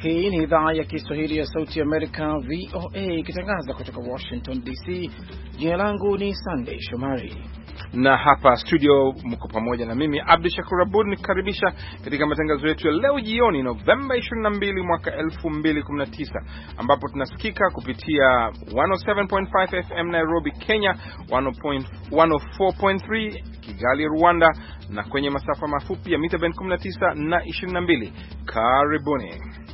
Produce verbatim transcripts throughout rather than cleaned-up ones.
Hii ni idhaa ya Kiswahili ya Sauti ya Amerika, V O A, ikitangaza kutoka Washington D C. Jina langu ni Sunday Shomari na hapa studio mko pamoja na mimi Abdi Shakur Abud nikaribisha katika matangazo yetu ya leo jioni Novemba ishirini na mbili mwaka elfu mbili kumi na tisa, ambapo tunasikika kupitia one oh seven point five F M Nairobi Kenya, one oh four point three Kigali Rwanda, na kwenye masafa mafupi ya mita band kumi na tisa na ishirini na mbili. Karibuni.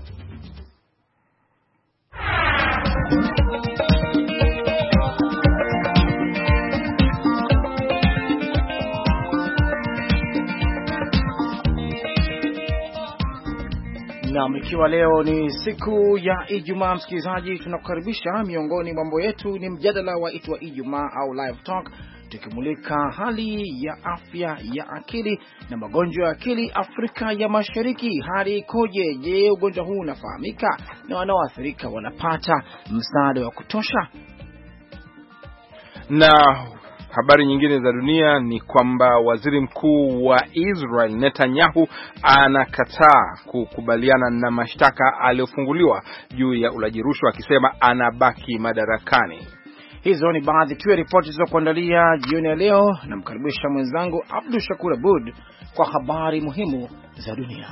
Na ikiwa leo ni siku ya Ijumaa, msikilizaji, tunakukaribisha. Miongoni mwa mambo yetu ni mjadala wa itwa Ijumaa au live talk, tukimulika hali ya afya ya akili na magonjwa ya akili Afrika ya Mashariki. Hali ikoje? Je, ugonjwa huu unafahamika na wanaoathirika wanapata msaada wa kutosha? Na habari nyingine za dunia ni kwamba waziri mkuu wa Israel Netanyahu anakataa kukubaliana na mashtaka aliyofunguliwa juu ya ulaji rushwa, akisema anabaki madarakani. Hizo ni baadhi tu ya ripoti za kuandalia jioni ya leo. Namkaribisha mwenzangu Abdul Shakur Abud kwa habari muhimu za dunia.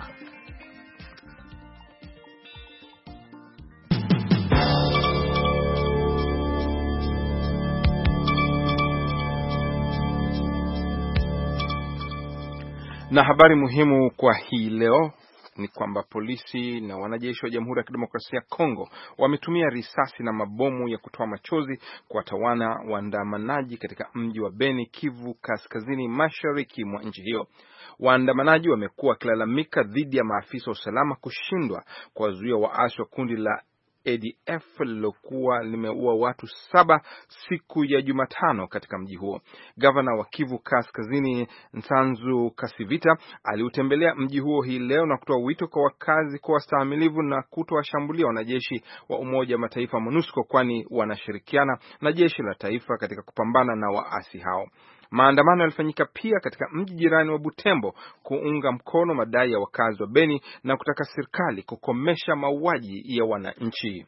Na habari muhimu kwa hii leo ni kwamba polisi na wanajeshi wa Jamhuri ya Kidemokrasia ya Kongo wametumia risasi na mabomu ya kutoa machozi kuwatawanya waandamanaji katika mji wa Beni, Kivu Kaskazini mashariki mwa nchi hiyo. Waandamanaji wamekuwa wakilalamika dhidi ya maafisa wa usalama kushindwa kuwazuia waasi wa kundi la A D F lilokuwa limeua watu saba siku ya Jumatano katika mji huo. Gavana wa Kivu Kaskazini Nsanzu Kasivita aliutembelea mji huo hii leo na kutoa wito kwa wakazi kuwa wastahimilivu na kutowashambulia wanajeshi wa Umoja wa Mataifa MONUSCO, kwani wanashirikiana na jeshi la taifa katika kupambana na waasi hao. Maandamano yalifanyika pia katika mji jirani wa Butembo kuunga mkono madai ya wakazi wa Beni na kutaka serikali kukomesha mauaji ya wananchi.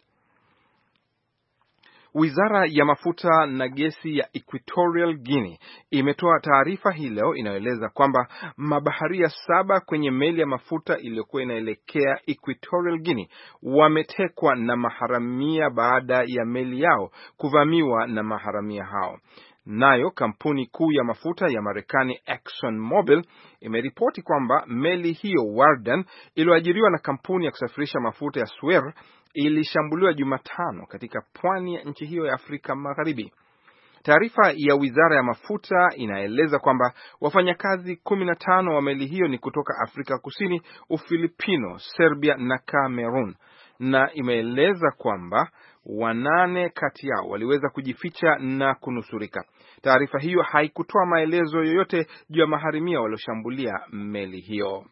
Wizara ya mafuta na gesi ya Equatorial Guinea imetoa taarifa hii leo inayoeleza kwamba mabaharia saba kwenye meli ya mafuta iliyokuwa inaelekea Equatorial Guinea wametekwa na maharamia baada ya meli yao kuvamiwa na maharamia hao. Nayo kampuni kuu ya mafuta ya Marekani Exxon Mobil imeripoti kwamba meli hiyo Warden iliyoajiriwa na kampuni ya kusafirisha mafuta ya Swer ilishambuliwa Jumatano katika pwani ya nchi hiyo ya Afrika Magharibi. Taarifa ya Wizara ya Mafuta inaeleza kwamba wafanyakazi kumi na tano wa meli hiyo ni kutoka Afrika Kusini, Ufilipino, Serbia na Cameroon, na imeeleza kwamba wanane kati yao waliweza kujificha na kunusurika. Taarifa hiyo haikutoa maelezo yoyote juu ya maharimia walioshambulia meli hiyo.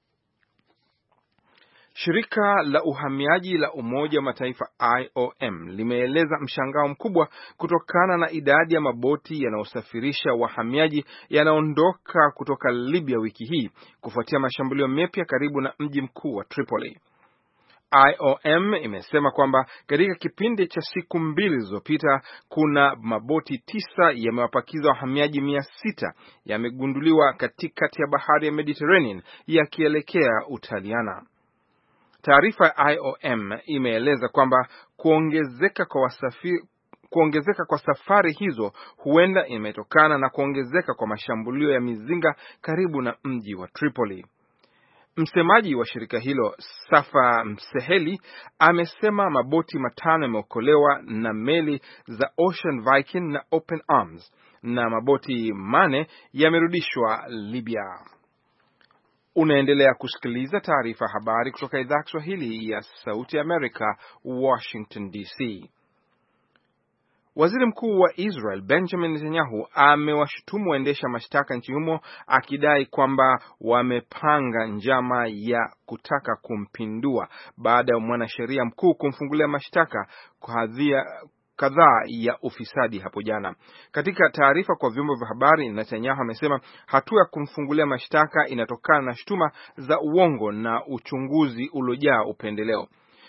Shirika la uhamiaji la Umoja wa Mataifa I O M limeeleza mshangao mkubwa kutokana na idadi ya maboti yanayosafirisha wahamiaji yanaondoka kutoka Libya wiki hii kufuatia mashambulio mapya karibu na mji mkuu wa Tripoli. I O M imesema kwamba katika kipindi cha siku mbili zilizopita kuna maboti tisa yamewapakiza wahamiaji mia sita yamegunduliwa katikati ya bahari ya Mediterranean yakielekea Utaliana. Taarifa ya I O M imeeleza kwamba kuongezeka kwa wasafiri kuongezeka kwa safari hizo huenda imetokana na kuongezeka kwa mashambulio ya mizinga karibu na mji wa Tripoli. Msemaji wa shirika hilo Safa Mseheli amesema maboti matano yameokolewa na meli za Ocean Viking na Open Arms na maboti mane yamerudishwa Libya. Unaendelea kusikiliza taarifa habari kutoka idhaa ya Kiswahili ya Sauti ya Amerika, Washington D C. Waziri Mkuu wa Israel Benjamin Netanyahu amewashutumu waendesha mashtaka nchini humo akidai kwamba wamepanga njama ya kutaka kumpindua baada ya mwanasheria mkuu kumfungulia mashtaka kwa hadhia kadhaa ya ufisadi hapo jana. Katika taarifa kwa vyombo vya habari, Netanyahu amesema hatua ya kumfungulia mashtaka inatokana na shutuma za uongo na uchunguzi uliojaa upendeleo.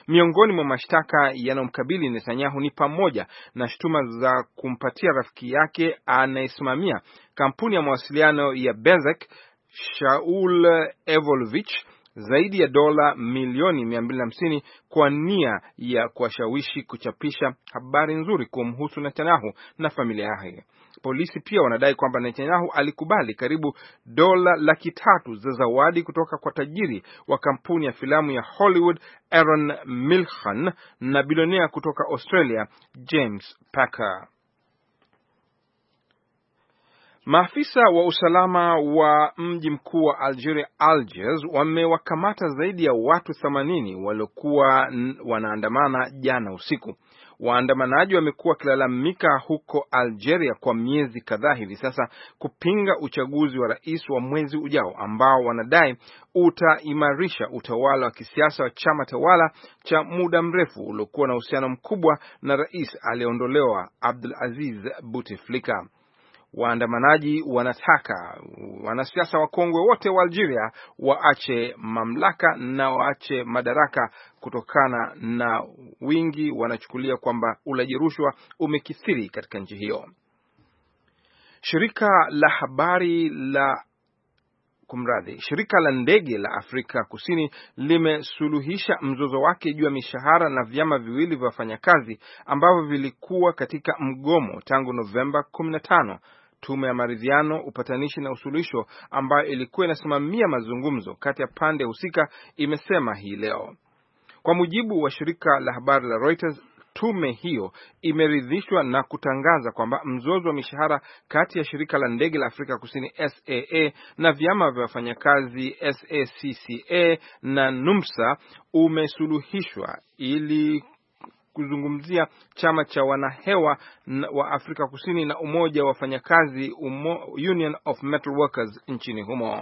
Miongoni mwa mashtaka yanayomkabili Netanyahu ni pamoja na shutuma za kumpatia rafiki yake anayesimamia kampuni ya mawasiliano ya Bezek, Shaul Evolovich, zaidi ya dola milioni mia mbili na hamsini kwa nia ya kuwashawishi kuchapisha habari nzuri kumhusu Netanyahu na familia yake. Polisi pia wanadai kwamba Netanyahu alikubali karibu dola laki tatu za zawadi kutoka kwa tajiri wa kampuni ya filamu ya Hollywood Aaron Milchan na bilionea kutoka Australia James Packer. Maafisa wa usalama wa mji mkuu wa Algeria, Algiers, wamewakamata zaidi ya watu themanini waliokuwa wanaandamana jana usiku. Waandamanaji wamekuwa wakilalamika huko Algeria kwa miezi kadhaa hivi sasa kupinga uchaguzi wa rais wa mwezi ujao ambao wanadai utaimarisha utawala wa kisiasa wa chama tawala cha muda mrefu uliokuwa na uhusiano mkubwa na rais aliyeondolewa Abdelaziz Bouteflika. Waandamanaji wanataka wanasiasa wakongwe wote wa Algeria waache mamlaka na waache madaraka kutokana na wingi wanachukulia kwamba ulaji rushwa umekithiri katika nchi hiyo. Shirika la habari la Kumradhi, shirika la ndege la Afrika Kusini limesuluhisha mzozo wake juu ya mishahara na vyama viwili vya wafanyakazi ambavyo vilikuwa katika mgomo tangu Novemba kumi na tano. Tume ya maridhiano, upatanishi na usuluhisho ambayo ilikuwa inasimamia mazungumzo kati ya pande husika imesema hii leo. Kwa mujibu wa shirika la habari la Reuters, tume hiyo imeridhishwa na kutangaza kwamba mzozo wa mishahara kati ya shirika la ndege la Afrika Kusini S A A na vyama vya wafanyakazi S A C C A na NUMSA umesuluhishwa ili kuzungumzia chama cha wanahewa wa Afrika Kusini na umoja wa wafanyakazi Union of Metal Workers nchini humo.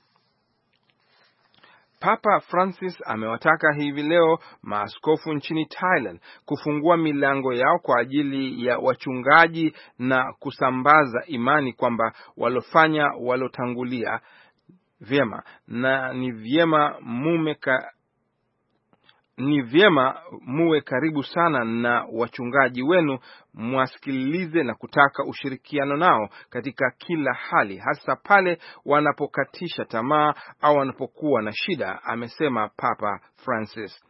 Papa Francis amewataka hivi leo maaskofu nchini Thailand kufungua milango yao kwa ajili ya wachungaji na kusambaza imani kwamba walofanya walotangulia vyema na ni vyema mume ka Ni vyema muwe karibu sana na wachungaji wenu, mwasikilize na kutaka ushirikiano nao katika kila hali, hasa pale wanapokatisha tamaa au wanapokuwa na shida, amesema Papa Francis.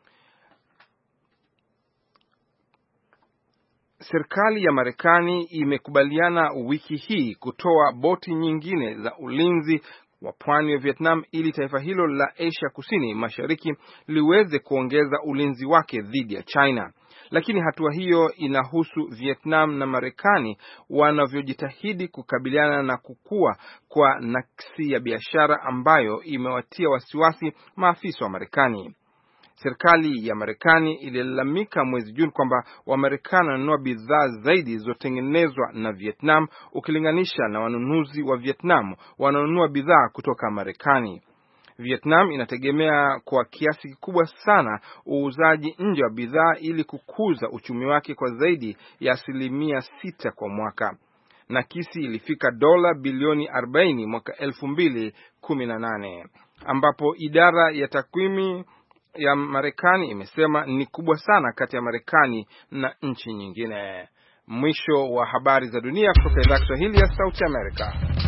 Serikali ya Marekani imekubaliana wiki hii kutoa boti nyingine za ulinzi wa pwani ya Vietnam ili taifa hilo la Asia Kusini Mashariki liweze kuongeza ulinzi wake dhidi ya China. Lakini hatua hiyo inahusu Vietnam na Marekani wanavyojitahidi kukabiliana na kukua kwa nakisi ya biashara ambayo imewatia wasiwasi maafisa wa Marekani. Serikali ya Marekani ililalamika mwezi Juni kwamba Wamarekani wanunua bidhaa zaidi zilizotengenezwa na Vietnam ukilinganisha na wanunuzi wa Vietnam wananunua bidhaa kutoka Marekani. Vietnam inategemea kwa kiasi kikubwa sana uuzaji nje wa bidhaa ili kukuza uchumi wake kwa zaidi ya asilimia sita kwa mwaka. Nakisi ilifika dola bilioni arobaini mwaka elfu mbili kumi na nane, ambapo idara ya takwimu ya Marekani imesema ni kubwa sana kati ya Marekani na nchi nyingine. Mwisho wa habari za dunia kutoka idhaa ya Kiswahili ya Sauti Amerika.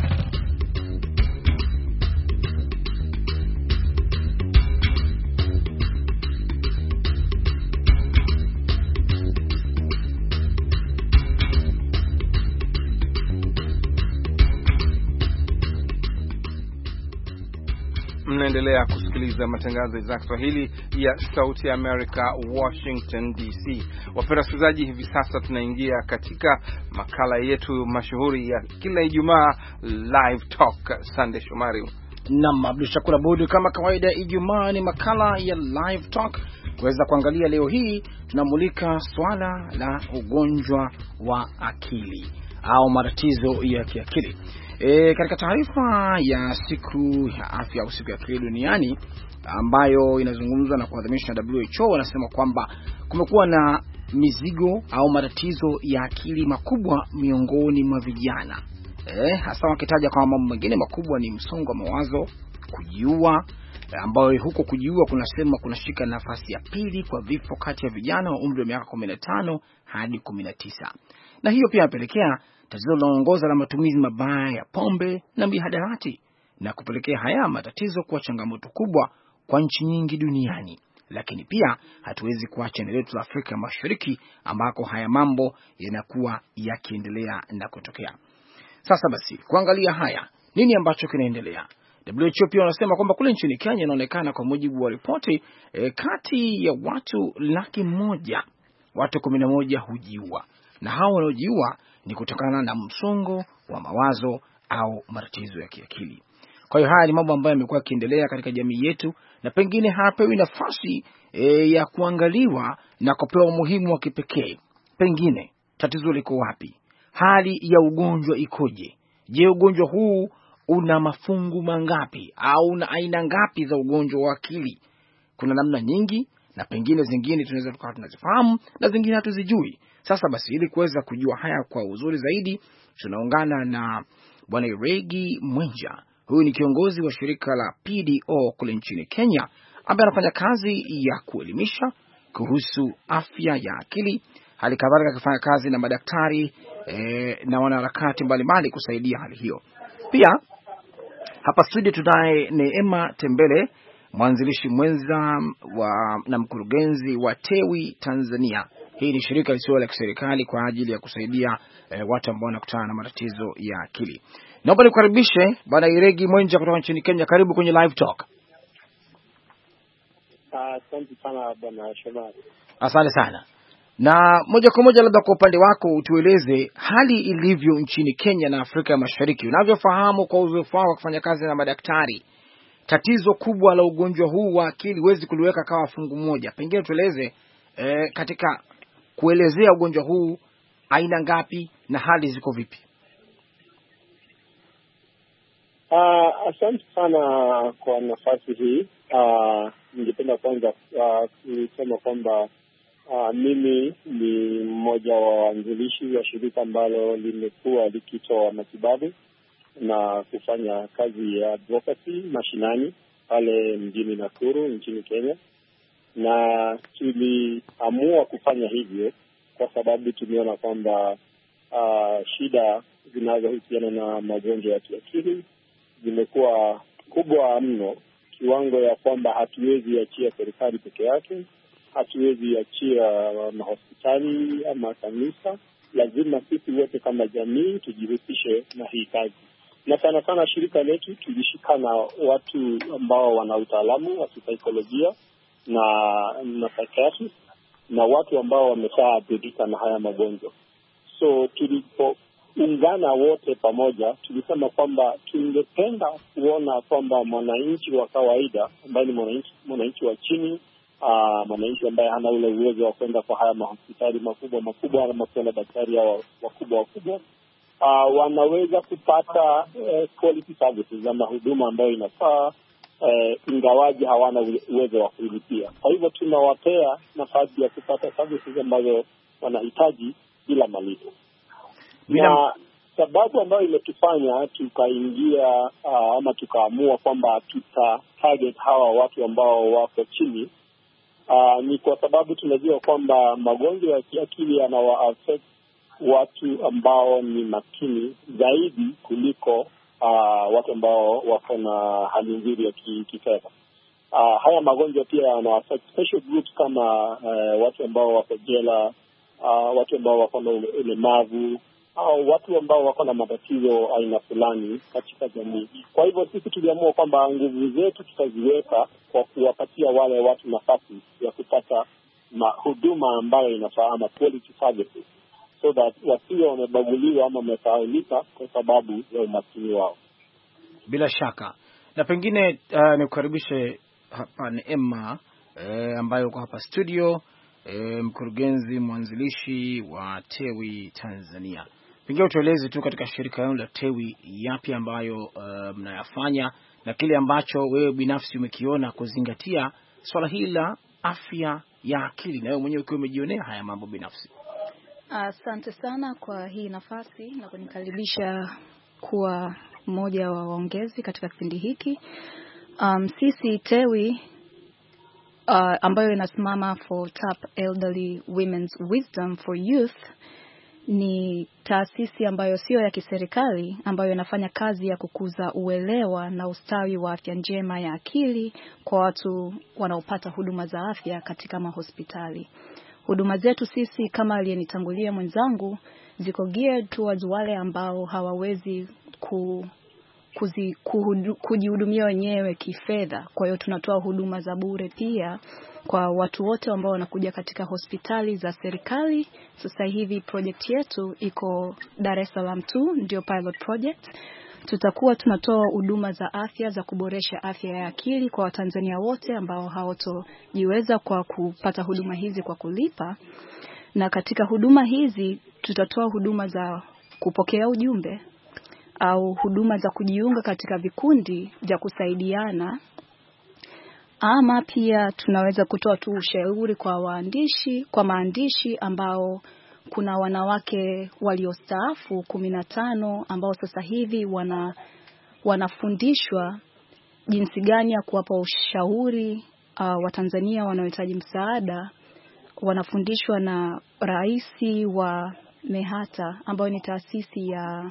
Mnaendelea kusikiliza matangazo ya idhaa ya Kiswahili ya Sauti America, Washington D C. Wapenda wasikilizaji, hivi sasa tunaingia katika makala yetu mashuhuri ya kila Ijumaa, Live Talk. Sunday Shomari. Naam, Abdul Shakur Abud, kama kawaida Ijumaa ni makala ya Live Talk. Kuweza kuangalia leo hii tunamulika swala la ugonjwa wa akili au matatizo ya kiakili. E, katika taarifa ya siku ya afya au siku ya akili duniani ambayo inazungumzwa na kuadhimishwa na W H O, wanasema kwamba kumekuwa na mizigo au matatizo ya akili makubwa miongoni mwa vijana. Eh, hasa wakitaja kwamba mambo mengine makubwa ni msongo wa mawazo, kujiua, ambayo huko kujiua kunasema kunashika nafasi ya pili kwa vifo kati ya vijana wa umri wa miaka kumi na tano hadi kumi na tisa. Na hiyo pia inapelekea tatizo linaloongoza la matumizi mabaya ya pombe na mihadarati na kupelekea haya matatizo kuwa changamoto kubwa kwa nchi nyingi duniani. Lakini pia hatuwezi kuacha eneo letu la Afrika Mashariki ambako haya mambo yanakuwa yakiendelea na kutokea. Sasa basi, kuangalia haya, nini ambacho kinaendelea? W H O pia wanasema kwamba kule nchini Kenya inaonekana kwa mujibu wa ripoti e, kati ya watu laki moja watu kumi na moja hujiua, na hao wanaojiua ni kutokana na msongo wa mawazo au matatizo ya kiakili. Kwa hiyo haya ni mambo ambayo yamekuwa yakiendelea katika jamii yetu na pengine hapewi nafasi e, ya kuangaliwa na kupewa umuhimu wa kipekee. Pengine tatizo liko wapi? Hali ya ugonjwa ikoje? Je, ugonjwa huu una mafungu mangapi au una aina ngapi za ugonjwa wa akili? Kuna namna nyingi na pengine zingine tunaweza tukawa tunazifahamu na zingine hatuzijui. Sasa basi, ili kuweza kujua haya kwa uzuri zaidi, tunaungana na Bwana Iregi Mwenja. Huyu ni kiongozi wa shirika la P D O kule nchini Kenya, ambaye anafanya kazi ya kuelimisha kuhusu afya ya akili. Hali kadhalika akifanya kazi na madaktari e, na wanaharakati mbalimbali kusaidia hali hiyo. Pia hapa studio tunaye Neema Tembele, mwanzilishi mwenza wa na mkurugenzi wa TEWI Tanzania. Hii ni shirika lisilo la kiserikali kwa ajili ya kusaidia e, watu ambao wanakutana na matatizo ya akili. Naomba nikukaribishe Bwana Iregi Mwenja kutoka nchini Kenya. Karibu kwenye Live Talk. Asante uh, sana Bwana Shomari. Asante sana. Na moja kwa moja, labda kwa upande wako utueleze hali ilivyo nchini Kenya na Afrika ya Mashariki. Unavyofahamu kwa uzoefu wako kufanya kazi na madaktari, tatizo kubwa la ugonjwa huu wa akili huwezi kuliweka kama fungu moja. Pengine tueleze eh, katika kuelezea ugonjwa huu aina ngapi na hali ziko vipi? Uh, asante sana kwa nafasi hii. Uh, ningependa kwanza uh, kusema kwamba uh, mimi ni mmoja wa waanzilishi wa shirika ambalo limekuwa likitoa matibabu na kufanya kazi ya advocacy mashinani pale mjini Nakuru nchini Kenya, na tuliamua kufanya hivyo kwa sababu tumeona kwamba uh, shida zinazohusiana na magonjwa ya kiakili zimekuwa kubwa mno, kiwango ya kwamba hatuwezi achia serikali peke yake, hatuwezi achia mahospitali ama kanisa. Lazima sisi wote kama jamii tujihusishe na hii kazi, na sana sana shirika letu tulishikana watu ambao wana utaalamu wa kisaikolojia na na psychiatry na watu ambao wameshaathirika na haya magonjwa. So tulipo ungana wote pamoja, tulisema kwamba tungependa kuona kwamba mwananchi wa kawaida ambaye ni mwananchi mwananchi wa chini, uh, mwananchi ambaye hana ule uwezo wa kwenda kwa haya mahospitali makubwa makubwa ama kwenda daktari hao wakubwa wakubwa, uh, wanaweza kupata uh, quality services ama huduma ambayo inafaa, uh, ingawaji hawana uwezo wa kulipia. Kwa hivyo tunawapea nafasi ya kupata services ambazo wanahitaji bila malipo. Na sababu ambayo imetufanya tukaingia uh, ama tukaamua kwamba tuta target hawa watu ambao wako chini uh, ni kwa sababu tunajua kwamba magonjwa ya kiakili yanawa affect watu ambao ni makini zaidi kuliko uh, watu ambao wako na hali nzuri ya kifedha. Uh, haya magonjwa pia yana affect special groups kama uh, watu ambao wako jela, uh, watu ambao wako na ulemavu au watu ambao wako na matatizo aina fulani katika jamii. Kwa hivyo sisi tuliamua kwamba nguvu zetu tutaziweka kwa kuwapatia wale watu nafasi ya kupata huduma ambayo inafaa ama quality services, so that wasiwe wamebaguliwa ama wamesahaulika kwa sababu ya umaskini wao. Bila shaka. Na pengine uh, nikukaribishe hapa Neema eh, ambayo uko hapa studio, eh, mkurugenzi mwanzilishi wa TEWI Tanzania. Pengine tueleze tu katika shirika lenu la TEWI yapi ambayo uh, mnayafanya na kile ambacho wewe binafsi umekiona kuzingatia swala hili la afya ya akili na wewe mwenyewe ukiwa umejionea haya mambo binafsi. Asante uh, sana kwa hii nafasi na kunikaribisha kuwa mmoja wa waongezi katika kipindi hiki. Um, sisi TEWI uh, ambayo inasimama for Tap Elderly Women's Wisdom for Youth ni taasisi ambayo sio ya kiserikali ambayo inafanya kazi ya kukuza uelewa na ustawi wa afya njema ya akili kwa watu wanaopata huduma za afya katika mahospitali. Huduma zetu sisi kama aliyenitangulia mwenzangu ziko geared towards wale ambao hawawezi ku kuzi, kuhudu, kujihudumia wenyewe kifedha. Kwa hiyo tunatoa huduma za bure pia kwa watu wote ambao wanakuja katika hospitali za serikali. Sasa hivi project yetu iko Dar es Salaam tu, ndio pilot project. Tutakuwa tunatoa huduma za afya za kuboresha afya ya akili kwa Watanzania wote ambao hawatojiweza kwa kupata huduma hizi kwa kulipa. Na katika huduma hizi tutatoa huduma za kupokea ujumbe au huduma za kujiunga katika vikundi vya kusaidiana, ama pia tunaweza kutoa tu ushauri kwa waandishi, kwa maandishi ambao kuna wanawake waliostaafu kumi na tano ambao sasa hivi wana wanafundishwa jinsi gani ya kuwapa ushauri uh, wa Tanzania wanaohitaji msaada. Wanafundishwa na raisi wa MEHATA ambayo ni taasisi ya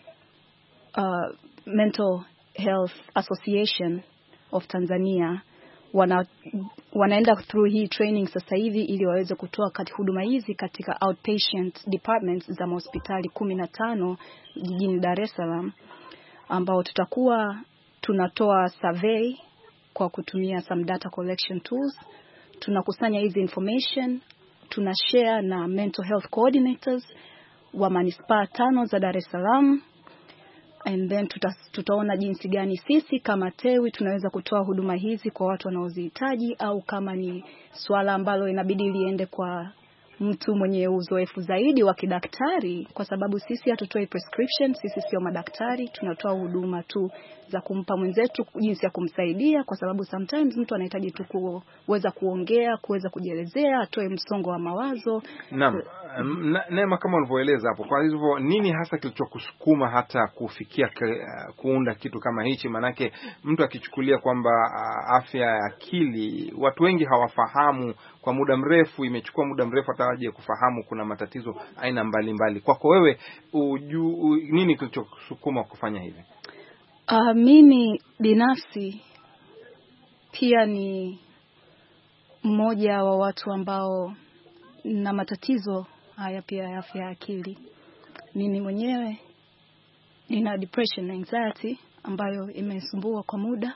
uh, Mental Health Association of Tanzania. Wana, wanaenda through hii training sasa hivi ili waweze kutoa kati huduma hizi katika outpatient departments za hospitali kumi na tano jijini Dar es Salaam, ambao tutakuwa tunatoa survey kwa kutumia some data collection tools. Tunakusanya hizi information, tunashare na mental health coordinators wa manispaa tano za Dar es Salaam. And then tuta, tutaona jinsi gani sisi kama TEWI tunaweza kutoa huduma hizi kwa watu wanaozihitaji, au kama ni swala ambalo inabidi liende kwa mtu mwenye uzoefu zaidi wa kidaktari, kwa sababu sisi hatutoi prescription, sisi sio madaktari, tunatoa huduma tu za kumpa mwenzetu jinsi ya kumsaidia, kwa sababu sometimes mtu anahitaji tu kuweza kuongea, kuweza kujielezea, atoe msongo wa mawazo. Naam, Neema, kama ulivyoeleza hapo, kwa hivyo nini hasa kilichokusukuma hata kufikia kuunda kitu kama hichi? Manake mtu akichukulia kwamba afya ya akili watu wengi hawafahamu, kwa muda mrefu imechukua muda mrefu atawaje kufahamu kuna matatizo aina mbalimbali. Kwako wewe uju, u, nini kilichokusukuma kufanya hivi? Uh, mimi binafsi pia ni mmoja wa watu ambao na matatizo haya pia ya afya ya akili. Mimi mwenyewe nina depression na anxiety ambayo imesumbua kwa muda,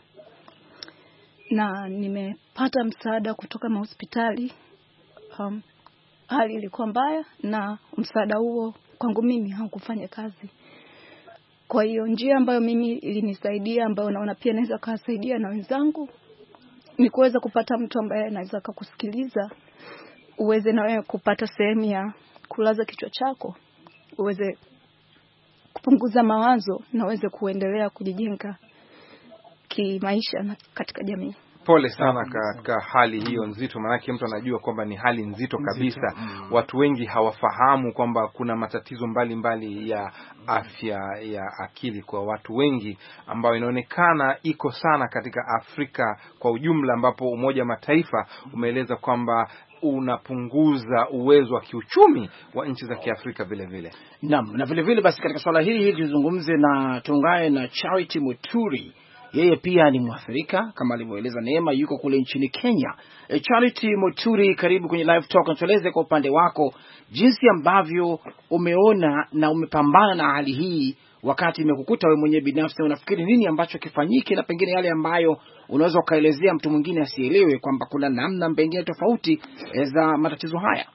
na nimepata msaada kutoka hospitali. Um, hali ilikuwa mbaya na msaada huo kwangu mimi haukufanya kazi. Kwa hiyo njia ambayo mimi ilinisaidia, ambayo naona pia naweza kusaidia na wenzangu, ni kuweza kupata mtu ambaye anaweza kukusikiliza, uweze na wewe kupata sehemu ya kulaza kichwa chako, uweze kupunguza mawazo na uweze kuendelea kujijenga kimaisha na katika jamii. Pole sana katika hali hiyo nzito, maana mtu anajua kwamba ni hali nzito kabisa. Mm. Watu wengi hawafahamu kwamba kuna matatizo mbalimbali mbali ya afya ya akili kwa watu wengi, ambao inaonekana iko sana katika Afrika kwa ujumla, ambapo Umoja wa Mataifa umeeleza kwamba unapunguza uwezo wa kiuchumi wa nchi za Kiafrika vile vile. Naam, na vile vile basi katika swala hili tuzungumze na tuungane na Charity Muturi. Yeye pia ni mwathirika kama alivyoeleza Neema, yuko kule nchini Kenya. E, Charity Muturi, karibu kwenye Live Talk. Tueleze kwa upande wako jinsi ambavyo umeona na umepambana na hali hii wakati imekukuta wewe mwenyewe binafsi. Unafikiri nini ambacho kifanyike, na pengine yale ambayo unaweza ukaelezea mtu mwingine asielewe kwamba kuna namna pengine tofauti za matatizo haya?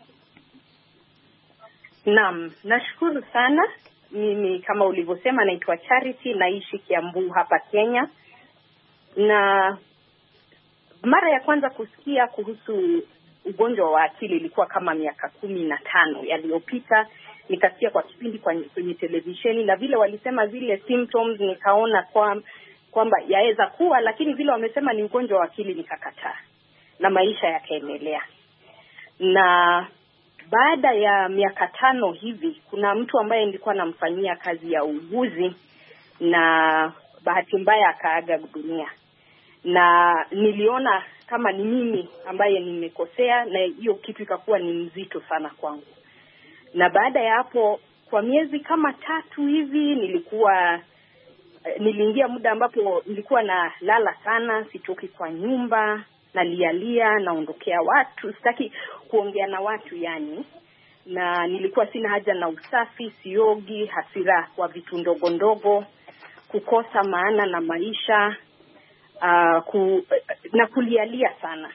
Naam, nashukuru sana. Mimi kama ulivyosema naitwa Charity, naishi Kiambu hapa Kenya. Na mara ya kwanza kusikia kuhusu ugonjwa wa akili ilikuwa kama miaka kumi na tano yaliyopita. Nikasikia kwa kipindi kwenye televisheni, na vile walisema zile symptoms nikaona kwa kwamba yaweza kuwa, lakini vile wamesema ni ugonjwa wa akili nikakataa, na maisha yakaendelea. Na baada ya miaka tano hivi, kuna mtu ambaye nilikuwa namfanyia kazi ya uuguzi, na bahati mbaya akaaga dunia. na niliona kama ni mimi ambaye nimekosea, na hiyo kitu ikakuwa ni mzito sana kwangu. Na baada ya hapo kwa miezi kama tatu hivi nilikuwa niliingia muda ambapo nilikuwa na lala sana, sitoki kwa nyumba, nalialia, naondokea watu, sitaki kuongea na watu yani. Na nilikuwa sina haja na usafi, siogi, hasira kwa vitu ndogo ndogo, kukosa maana na maisha, uh, ku, na kulialia sana.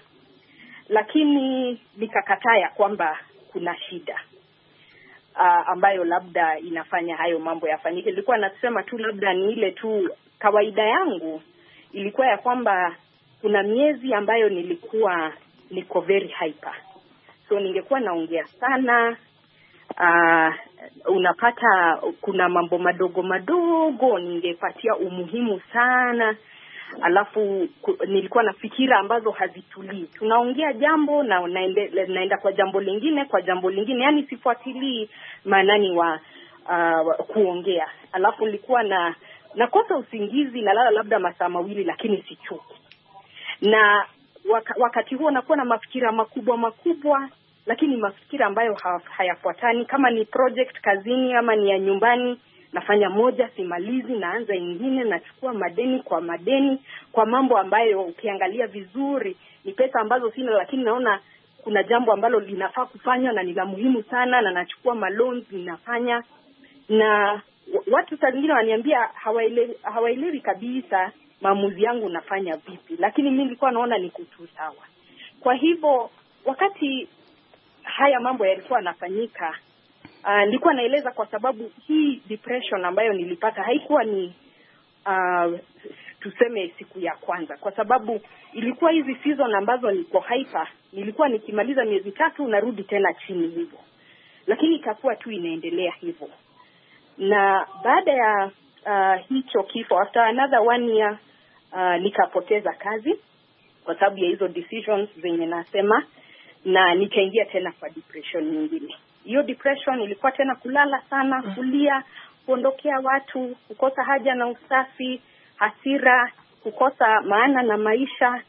Lakini nikakataa ya kwamba kuna shida uh, ambayo labda inafanya hayo mambo yafanyike. Nilikuwa nasema tu labda ni ile tu kawaida yangu. Ilikuwa ya kwamba kuna miezi ambayo nilikuwa niko very hyper. So ningekuwa naongea sana, uh, unapata kuna mambo madogo madogo ningepatia umuhimu sana. Alafu nilikuwa na fikira ambazo hazitulii. Tunaongea jambo na naende, naenda kwa jambo lingine, kwa jambo lingine. Yani sifuatilii maanani wa uh, kuongea. Alafu nilikuwa na nakosa usingizi, na lala labda masaa mawili lakini sichoki. Na waka, wakati huo nakuwa na mafikira makubwa makubwa, lakini mafikira ambayo ha, hayafuatani. Kama ni project kazini ama ni ya nyumbani, nafanya moja simalizi, naanza ingine, nachukua madeni kwa madeni kwa mambo ambayo ukiangalia vizuri ni pesa ambazo sina, lakini naona kuna jambo ambalo linafaa kufanywa na ni la muhimu sana, na nachukua maloans ninafanya. Na watu saa zingine waniambia hawaelewi hawaelewi kabisa maamuzi yangu nafanya vipi, lakini mimi nilikuwa naona ni kitu sawa. Kwa hivyo wakati haya mambo yalikuwa yanafanyika, Uh, nilikuwa naeleza kwa sababu hii depression ambayo nilipata haikuwa ni uh, tuseme siku ya kwanza, kwa sababu ilikuwa hizi season ambazo niko hyper, nilikuwa nikimaliza miezi tatu narudi tena chini hivyo, lakini ikakuwa tu inaendelea hivyo. Na baada ya uh, hicho kifo, after another one year uh, nikapoteza kazi kwa sababu ya hizo decisions zenye nasema, na nikaingia tena kwa depression nyingine. Hiyo depression ilikuwa tena kulala sana, kulia, kuondokea watu, kukosa haja na usafi, hasira, kukosa maana na maisha.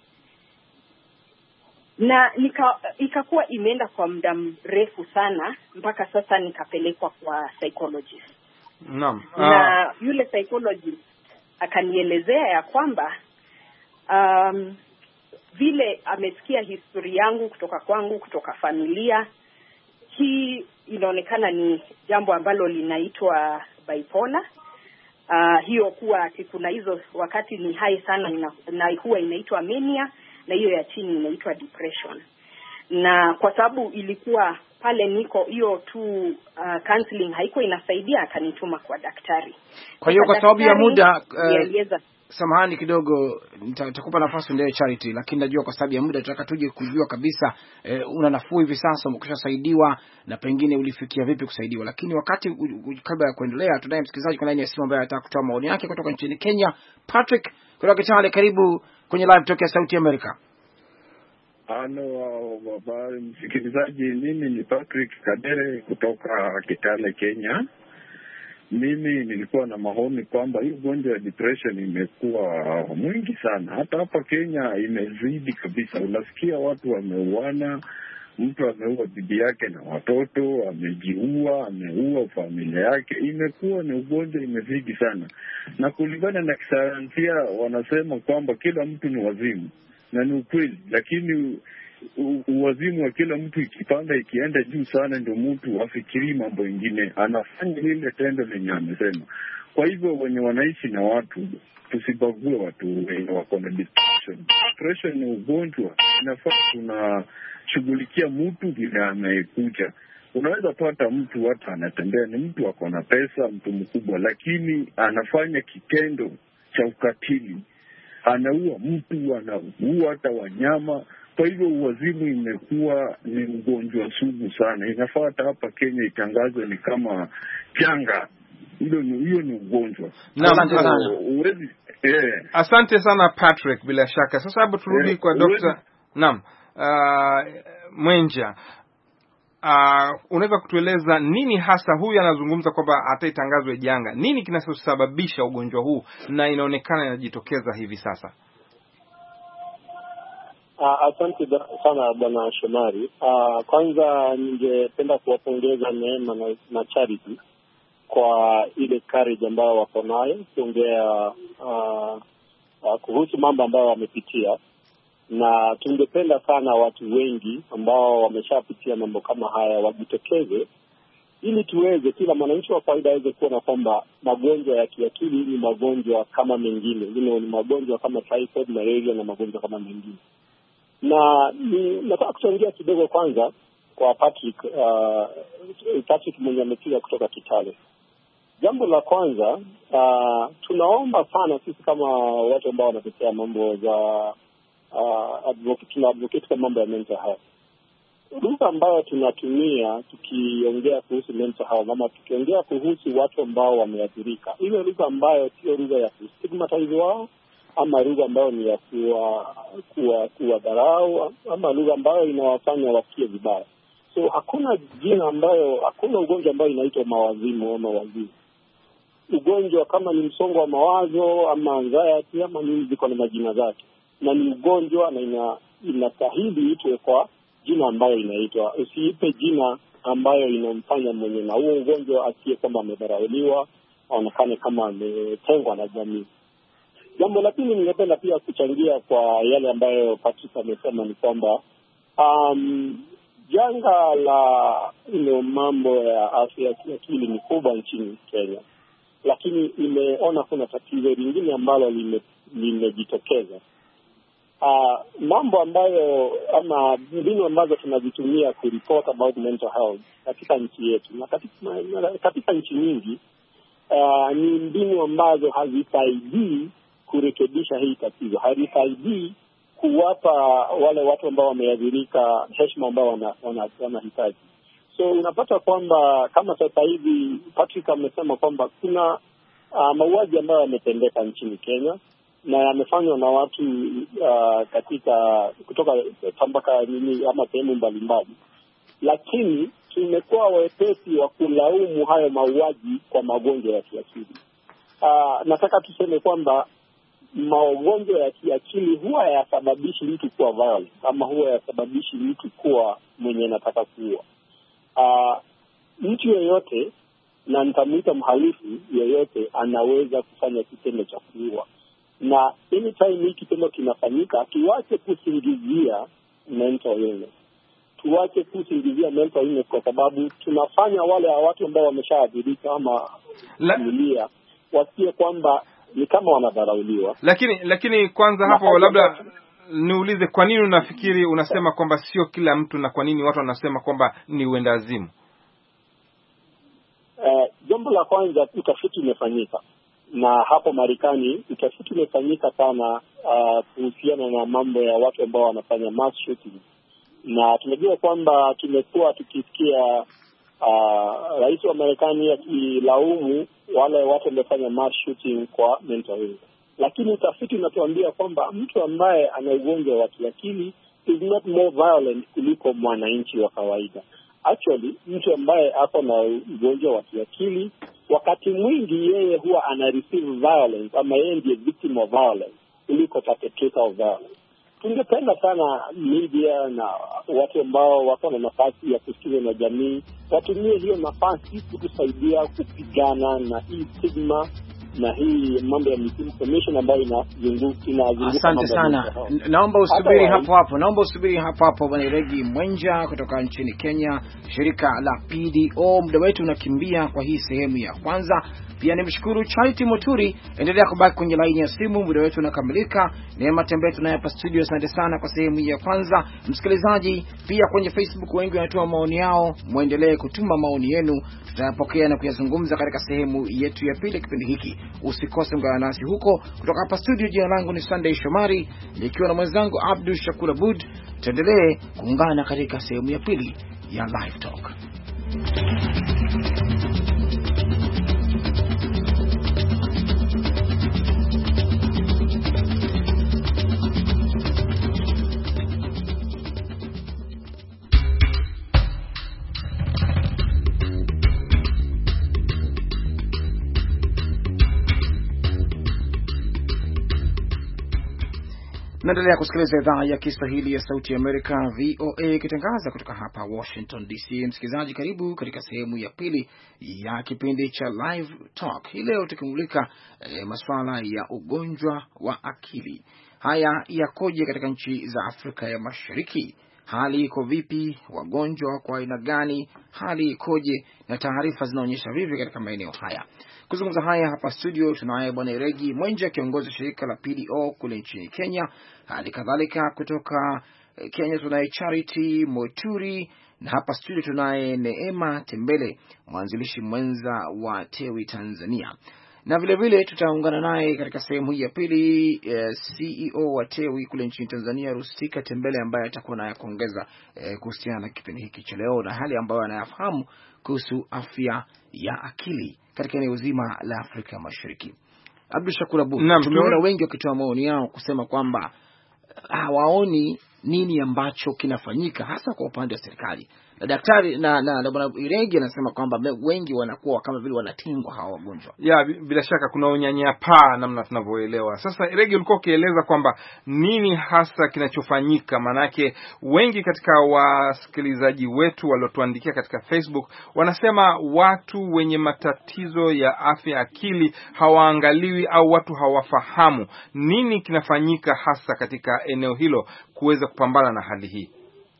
Na nika, ikakuwa imeenda kwa muda mrefu sana, mpaka sasa nikapelekwa kwa psychologist. Naam. Na yule psychologist akanielezea ya kwamba um, vile amesikia historia yangu kutoka kwangu, kutoka familia, hii inaonekana ni jambo ambalo linaitwa bipolar. Uh, hiyo kuwa ati kuna hizo wakati ni high sana ina, na huwa inaitwa mania, na hiyo ya chini inaitwa depression. Na kwa sababu ilikuwa pale niko hiyo tu uh, counseling haiko inasaidia, akanituma kwa daktari. Kwa hiyo kwa sababu ya muda uh, samahani kidogo, nitakupa nafasi ndio Charity, lakini najua kwa sababu ya muda tutaka tuje kujua kabisa eh, una nafuu hivi sasa, umekushasaidiwa na pengine ulifikia vipi kusaidiwa. Lakini wakati kabla ya kuendelea, tunaye msikilizaji kwa line ya simu ambaye anataka kutoa maoni yake kutoka nchini Kenya. Patrick kutoka Kitale, karibu kwenye live talk ya Sauti ya Amerika. Halo baba msikilizaji, mimi ni Patrick Kadere kutoka Kitale, Kenya. Mimi nilikuwa na maoni kwamba hii ugonjwa wa depression imekuwa mwingi sana. Hata hapa Kenya imezidi kabisa. Unasikia watu wameuana, mtu ameua bibi yake na watoto, amejiua, ameua familia yake. Imekuwa ni ugonjwa imezidi sana. Na kulingana na kisayansia wanasema kwamba kila mtu ni wazimu. Na ni ukweli, lakini uwazimu wa kila mtu ikipanda ikienda juu sana ndio mtu afikiri mambo mengine, anafanya lile tendo lenye amesema. Kwa hivyo wenye wanaishi na watu, tusibague watu wenye wako na depression. Depression ni ugonjwa, inafaa tunashughulikia mtu vile anayekuja. Unaweza pata mtu hata anatembea, ni mtu ako na pesa, mtu mkubwa, lakini anafanya kitendo cha ukatili, anaua mtu, anaua hata wanyama. Kwa hivyo uwazimu imekuwa ni ugonjwa sugu sana. Inafaa hata hapa Kenya itangazwe ni kama janga. Hilo ni hiyo ni ugonjwa. Asante sana. Uwezi, eh. Asante sana Patrick, bila shaka. Sasa hebu turudi eh, kwa Doctor Naam. Uh, Mwenja. Uh, unaweza kutueleza nini hasa huyu anazungumza kwamba ataitangazwe janga? Nini kinachosababisha ugonjwa huu na inaonekana inajitokeza hivi sasa? Uh, asante sana Bwana Shomari. Uh, kwanza ningependa kuwapongeza Neema na, na Charity kwa ile courage ambayo wako nayo kuongea uh, uh, kuhusu mambo ambayo wamepitia, na tungependa sana watu wengi ambao wameshapitia mambo kama haya wajitokeze, ili tuweze, kila mwananchi wa kawaida aweze kuona kwamba magonjwa ya kiakili ni magonjwa kama mengine, ni magonjwa kama typhoid, malaria na magonjwa kama mengine. Na ni nataka kuchangia kidogo kwanza kwa Patrick uh, Patrick mwenye amepiga kutoka Kitale. Jambo la kwanza, uh, tunaomba sana sisi kama watu ambao wanatetea mambo za uh, advocate, tuna advocate kwa mambo ya mental health. Lugha ambayo tunatumia tukiongea kuhusu mental health, ama tukiongea kuhusu watu ambao wameathirika, ile lugha ambayo sio lugha ya stigmatize wao, ama lugha ambayo ni ya kuwa kuwa kuwa dharau, ama lugha ambayo inawafanya wasikie vibaya. So hakuna jina ambayo, hakuna ugonjwa ambao inaitwa mawazimu ama wazimu. Ugonjwa kama ni msongo wa mawazo ama anxiety ama nini, ziko na majina zake, na ni ugonjwa na ina inastahili itwe kwa jina ambayo inaitwa. Usiipe jina ambayo inamfanya mwenye na huo ugonjwa asiye kwamba amedharauliwa, aonekane kama ametengwa na jamii. Jambo la pili ningependa pia kuchangia kwa yale ambayo Patrick amesema ni kwamba um, janga la ile mambo ya afya ya akili ni kubwa nchini Kenya, lakini nimeona kuna tatizo lingine ambalo limejitokeza. Uh, mambo ambayo ama mbinu ambazo tunazitumia ku report about mental health katika nchi yetu na katika, katika nchi nyingi uh, ni mbinu ambazo hazisaidii kurekebisha hii tatizo, hazisaidii kuwapa wale watu ambao wameathirika heshima ambao wanahitaji wana, wana so unapata kwamba kama sasa hivi Patrick amesema kwamba kuna uh, mauaji ambayo yametendeka nchini Kenya na yamefanywa na watu uh, katika kutoka tambaka nini ama sehemu mbalimbali, lakini tumekuwa wepesi wa kulaumu hayo mauaji kwa magonjwa ya kiakili. Uh, nataka tuseme kwamba magonjwa ya kiakili huwa yasababishi mtu kuwa violent ama huwa yasababishi mtu kuwa mwenye nataka kuua. Uh, mtu yeyote, na nitamuita mhalifu yeyote, anaweza kufanya kitendo cha kuua. Na anytime hii kitendo kinafanyika, tuwache kusingizia mental illness. Tuwache kusingizia mental illness kwa sababu tunafanya wale watu ambao wameshaathirika ama familia wasikie kwamba ni kama wanadharauliwa. Lakini lakini kwanza na hapo labda niulize, kwa nini unafikiri unasema kwamba sio kila mtu, na kwa nini watu wanasema kwamba ni uendazimu? Eh, jambo la kwanza, utafiti umefanyika. Na hapo Marekani utafiti umefanyika sana uh, kuhusiana na mambo ya watu ambao wanafanya mass shooting. Na tunajua kwamba tumekuwa tukisikia uh, rais wa Marekani akilaumu wale watu ambao wanafanya mass shooting kwa mental health. Lakini utafiti unatuambia kwamba mtu ambaye ana ugonjwa wa kiakili is not more violent kuliko mwananchi wa kawaida. Actually, mtu ambaye ako na ugonjwa wa kiakili wakati mwingi yeye huwa ana receive violence ama yeye ndiye victim of violence kuliko perpetrator of violence. Tungependa sana media na watu ambao wako na nafasi ya kusikiza na jamii watumie hiyo nafasi kutusaidia kupigana na hii stigma na hii mambo ya misinformation ambayo inazunguka inazunguka. Asante sana. Naomba usubiri hapo hapo. Naomba usubiri hapo hapo Bwana Iregi Mwenja kutoka nchini Kenya, shirika la P D O. Muda wetu unakimbia kwa hii sehemu ya kwanza. Pia nimshukuru Charity Muturi, endelea kubaki kwenye laini ya simu, muda wetu unakamilika. Neema Tembea tunaye hapa studio, asante sana kwa sehemu ya kwanza. Msikilizaji, pia kwenye Facebook wengi wanatoa maoni yao, muendelee kutuma maoni yenu, tutayapokea na kuyazungumza katika sehemu yetu ya pili kipindi hiki. Usikose ungana nasi huko. Kutoka hapa studio, jina langu ni Sunday Shomari nikiwa na mwenzangu Abdul Shakur Abud. Tuendelee kuungana katika sehemu ya pili ya Live Talk. Naendelea kusikiliza idhaa ya Kiswahili ya Sauti ya Amerika V O A ikitangaza kutoka hapa Washington D C. Msikilizaji, karibu katika sehemu ya pili ya kipindi cha Live Talk. Hii leo tukimulika e, masuala ya ugonjwa wa akili. Haya yakoje katika nchi za Afrika ya Mashariki? Hali iko vipi? Wagonjwa kwa aina gani? Hali ikoje na taarifa zinaonyesha vipi katika maeneo haya? Kuzungumza haya hapa studio tunaye Bwana Iregi Mwenje, kiongozi shirika la P D O kule nchini Kenya. Hali kadhalika kutoka Kenya tunaye Charity Moturi, na hapa studio tunaye Neema Tembele, mwanzilishi mwenza wa Tewi Tanzania. Na vile vile tutaungana naye katika sehemu hii ya pili eh, C E O wa Tewi kule nchini Tanzania, Rustika Tembele, ambaye atakuwa naye kuongeza eh, kuhusiana na kipindi hiki cha leo na hali ambayo anayafahamu kuhusu afya ya akili katika eneo zima la Afrika Mashariki. Abdul Shakur Abu, tumeona wengi wakitoa maoni yao kusema kwamba hawaoni nini ambacho kinafanyika hasa kwa upande wa serikali. Na daktari na na, na Bwana Iregi anasema kwamba wengi wanakuwa kama vile wanatengwa hawa wagonjwa. Ya, bila shaka kuna unyanyapaa namna tunavyoelewa. Sasa Iregi, ulikuwa ukieleza kwamba nini hasa kinachofanyika, manake wengi katika wasikilizaji wetu waliotuandikia katika Facebook wanasema watu wenye matatizo ya afya akili hawaangaliwi au watu hawafahamu. Nini kinafanyika hasa katika eneo hilo kuweza kupambana na hali hii?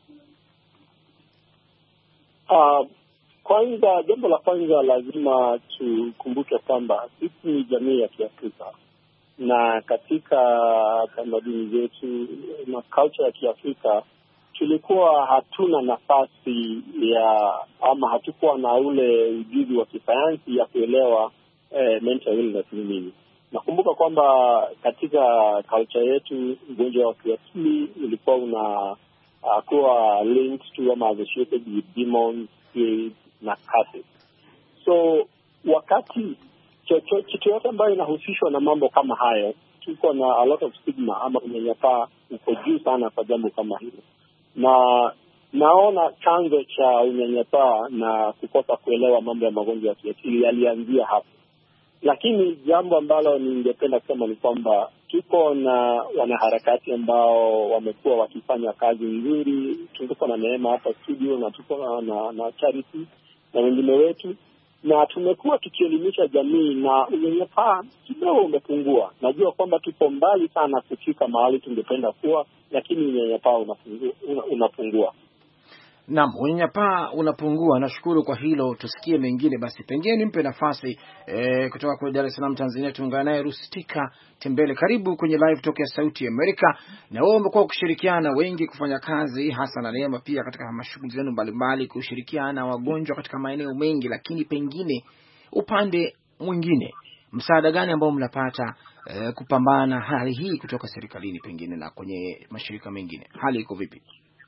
Uh, kwanza, jambo la kwanza lazima tukumbuke kwamba sisi ni jamii ya Kiafrika, na katika tamaduni zetu na culture ya Kiafrika tulikuwa hatuna nafasi ya ama hatukuwa na ule ujuzi wa kisayansi ya kuelewa eh, mental illness ni nini. Nakumbuka kwamba katika culture yetu ugonjwa wa kiakili ulikuwa una Uh, kuwa linked to ama associated with demons, spirits na curses. So wakati chochote yote ambayo inahusishwa na mambo kama hayo, tuko na a lot of stigma ama unyanyapaa uko juu sana kwa jambo kama hilo. Na naona chanzo cha unyanyapaa na kukosa kuelewa mambo ya magonjwa ya kiakili yalianzia hapo. Lakini jambo ambalo ningependa kusema ni kwamba tuko na wanaharakati ambao wamekuwa wakifanya kazi nzuri. Tuko na Neema hapa studio na tuko na, na, na Charity na wengine wetu, na tumekuwa tukielimisha jamii na unyanyapaa kidogo umepungua. Najua kwamba tuko mbali sana kufika mahali tungependa kuwa, lakini unyanyapaa unapungua, unapungua. Naam, unyanyapaa unapungua. Nashukuru kwa hilo. Tusikie mengine basi. Pengine nimpe nafasi e, kutoka kwa Dar es Salaam Tanzania tuungane naye Rustika Tembele. Karibu kwenye Live Talk ya Sauti ya Amerika. Na wewe umekuwa ukishirikiana wengi kufanya kazi hasa na Neema pia katika mashughuli zenu mbalimbali, kushirikiana na wagonjwa katika maeneo mengi, lakini pengine upande mwingine msaada gani ambao mnapata e, kupambana na hali hii kutoka serikalini pengine na kwenye mashirika mengine? Hali iko vipi?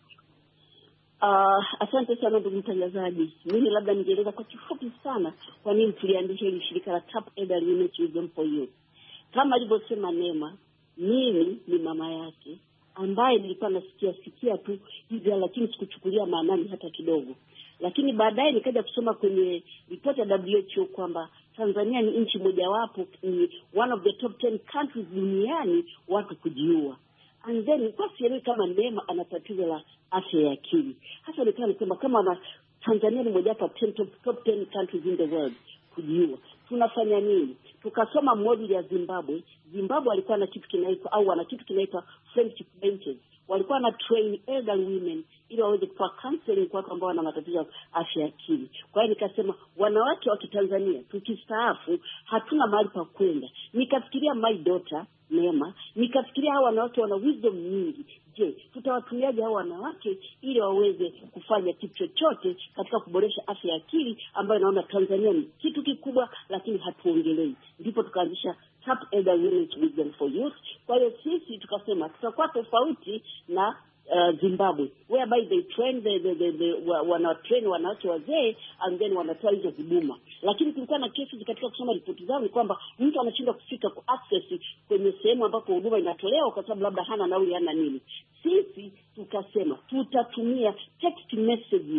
Uh, asante sana ndugu mtangazaji. Mimi labda ningeeleza kwa kifupi sana kwa nini tulianzisha hili shirika la Top Elderly Women's Wisdom for Youth. Kama alivyosema Neema, mimi ni mama yake ambaye nilikuwa nasikia sikia tu hivi, lakini sikuchukulia maanani hata kidogo. Lakini baadaye nikaja kusoma kwenye ripoti ya W H O kwamba Tanzania ni nchi mojawapo, ni one of the top ten countries duniani watu kujiua. And then kwa sielewi kama Neema ana tatizo la afya ya akili. Hasa nikawa nasema kama na Tanzania ni moja wapo ten top, top ten countries in the world kujiua, tunafanya nini? Tukasoma model ya Zimbabwe. Zimbabwe alikuwa na kitu kinaitwa au wana kitu kinaitwa friendship benches. Walikuwa na train elderly women ili waweze kutoa counseling kwa watu ambao wana matatizo ya afya ya akili. Kwa hiyo nikasema wanawake wa Tanzania tukistaafu hatuna mahali pa kwenda. Nikafikiria my daughter Neema, nikafikiria hawa wanawake wana wisdom nyingi. Je, tutawatumiaje hawa wanawake ili waweze kufanya kitu chochote katika kuboresha afya ya akili ambayo naona Tanzania ni kitu kikubwa lakini hatuongelei. Ndipo tukaanzisha Top Elderly Women's Wisdom for Youth. Kwa hiyo sisi tukasema tutakuwa tofauti na uh, Zimbabwe whereby they train the, the, the, the wana train wanawake wazee and then wanatoa hizo huduma. Lakini kulikuwa na kesi katika kusoma ripoti zao ni kwamba mtu anashindwa kufika ku access kwenye sehemu ambapo huduma inatolewa kwa sababu labda hana nauli hana nini. Sisi tukasema tutatumia text messages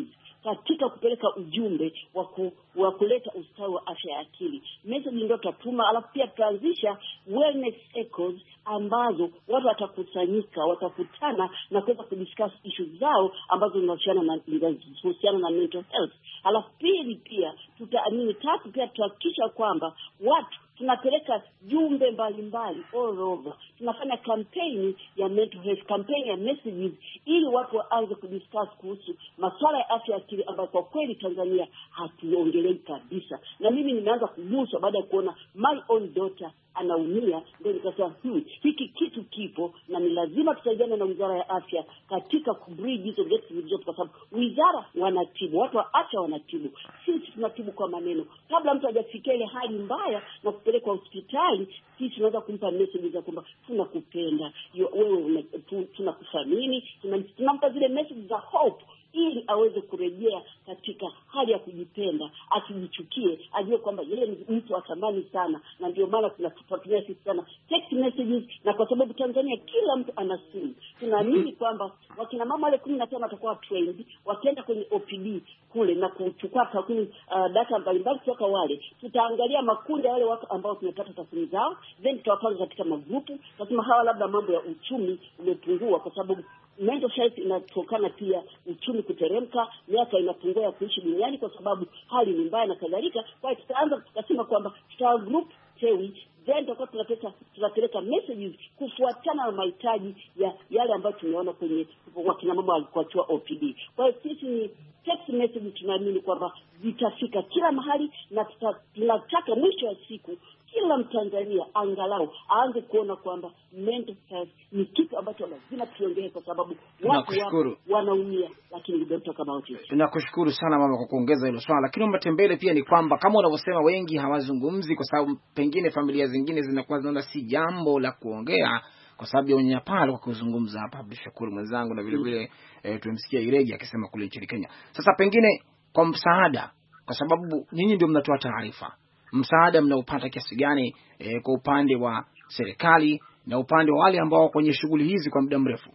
katika kupeleka ujumbe wa ku, wa kuleta ustawi wa afya ya akili. Message ndio tutatuma, alafu pia tutaanzisha wellness echoes ambazo watu watakusanyika, watakutana na kuweza kudiscuss issues zao ambazo zinahusiana na zinahusiana na mental health. Alafu pili pia tutaamini tatu pia tutahakikisha kwamba watu tunapeleka jumbe mbalimbali all over. Tunafanya kampeni ya mental health, kampeni ya messages, ili watu waanze kudiscuss kuhusu masuala ya afya ya akili ambayo kwa kweli Tanzania hatuongelei kabisa. Na mimi nimeanza kuguswa baada ya kuona my own daughter anaumia, ndio nikasema hmm, hiki kitu kipo na ni lazima tusaidiane na Wizara ya Afya katika kubridge hizo gaps zilizopo, kwa sababu wizara wanatibu, watu wa afya wanatibu, sisi tunatibu kwa maneno. Kabla mtu hajafikia ile hali mbaya na kupelekwa hospitali, sisi tunaweza kumpa message za kwamba tunakupenda, wewe tunakuthamini, tunampa zile message za hope ili aweze kurejea katika hali ya kujipenda, asijichukie, ajue kwamba yeye ni mtu wa thamani sana. Na ndio maana tunafuatilia sisi sana text messages, na kwa sababu Tanzania kila mtu ana simu, tunaamini kwamba wakina mama wale kumi na tano watakuwa trained, wakienda kwenye O P D kule na kuchukua takwimu uh, data mbalimbali kutoka wale, tutaangalia makundi wale watu ambao tumepata takwimu zao, then tutawapanga katika magrupu. Nasema hawa labda mambo ya uchumi umepungua, kwa sababu mental health inatokana pia uchumi kuteremka, miaka inapungua ya kuishi duniani kwa sababu hali ni mbaya na kadhalika. Kwa hiyo tutaanza tukasema kwamba tuta group tewi, then tutakuwa tunapeleka tunapeleka messages kufuatana na mahitaji ya yale ambayo tumeona kwenye wakina mama walikuwa O P D. Kwa hiyo sisi ni text message, tunaamini kwamba zitafika kila mahali, na tunataka mwisho wa siku kila Mtanzania angalau aanze kuona kwamba mental health ni kitu ambacho lazima tuongee, kwa sababu watu wanaumia, lakini we don't talk about it. Tunakushukuru sana mama kwa kuongeza hilo swala, lakini Matembele pia ni kwamba kama unavyosema wengi hawazungumzi kwa sababu pengine familia zingine zinakuwa zinaona si jambo la kuongea kwa sababu ya unyanyapaa kwa kuzungumza hapa. Abdulshakuru mwenzangu na vile vile eh, tumemsikia Iregi akisema kule nchini Kenya. Sasa pengine kwa msaada, kwa sababu nyinyi ndio mnatoa taarifa, msaada mnaupata kiasi gani e, kwa upande wa serikali na upande wa wale ambao kwenye shughuli hizi kwa muda mrefu?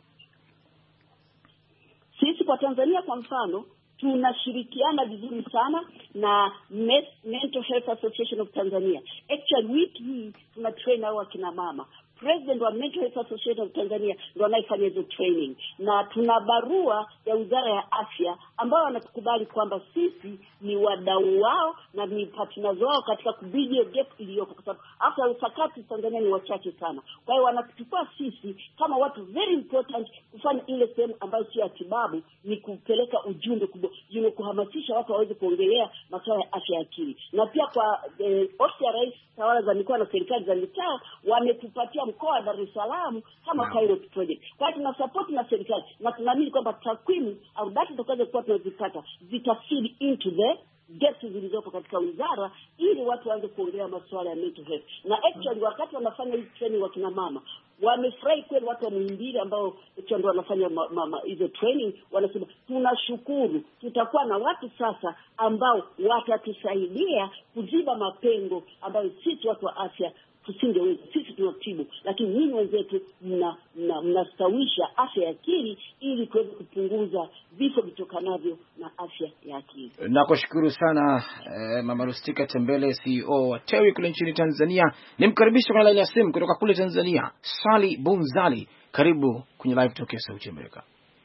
Sisi kwa Tanzania kwa mfano tunashirikiana vizuri sana na Mental Health Association of Tanzania. Actually wiki hii tuna train hao akina mama. President wa Mental Health Association of Tanzania ndio anayefanya hizo training, na tuna barua ya Wizara ya Afya ambao wanatukubali kwamba sisi ni wadau wao na ni partners wao katika kubidhi gap iliyoko, kwa sababu afya usakati Tanzania ni wachache sana. Kwa hiyo wanatuchukua sisi kama watu very important kufanya ile sehemu ambayo si atibabu, ni kupeleka ujumbe kubwa, you kuhamasisha watu waweze kuongelea masuala ya afya ya akili. Na pia kwa eh, ofisi ya Rais, tawala za mikoa na serikali za mitaa wametupatia mkoa wa Dar es Salaam kama wow. pilot project. Kwa hiyo tuna support na serikali, na tunaamini kwamba takwimu au data tutakazo kuwa tunazipata zitafeed into the gaps zilizopo katika wizara, ili watu waanze kuongelea masuala ya mental health. Na actually wakati wanafanya hii training wakina mama wamefurahi kweli, watu wa Muhimbili ambao ndio wanafanya hizo training wanasema tunashukuru, tutakuwa na watu sasa ambao watatusaidia kuziba mapengo ambayo sisi watu wa afya tusingeweza. Sisi tunatibu, lakini nyinyi wenzetu mna mnastawisha mna afya ya akili ili kuweza kupunguza vifo vitokanavyo na afya ya akili. Nakushukuru sana eh, Mama Rustika Tembele, C E O wa Tewi kule nchini Tanzania. Nimkaribisha kwa laini ya simu kutoka kule Tanzania, Sali Bunzali. Karibu kwenye live talk ya Sauti ya Amerika.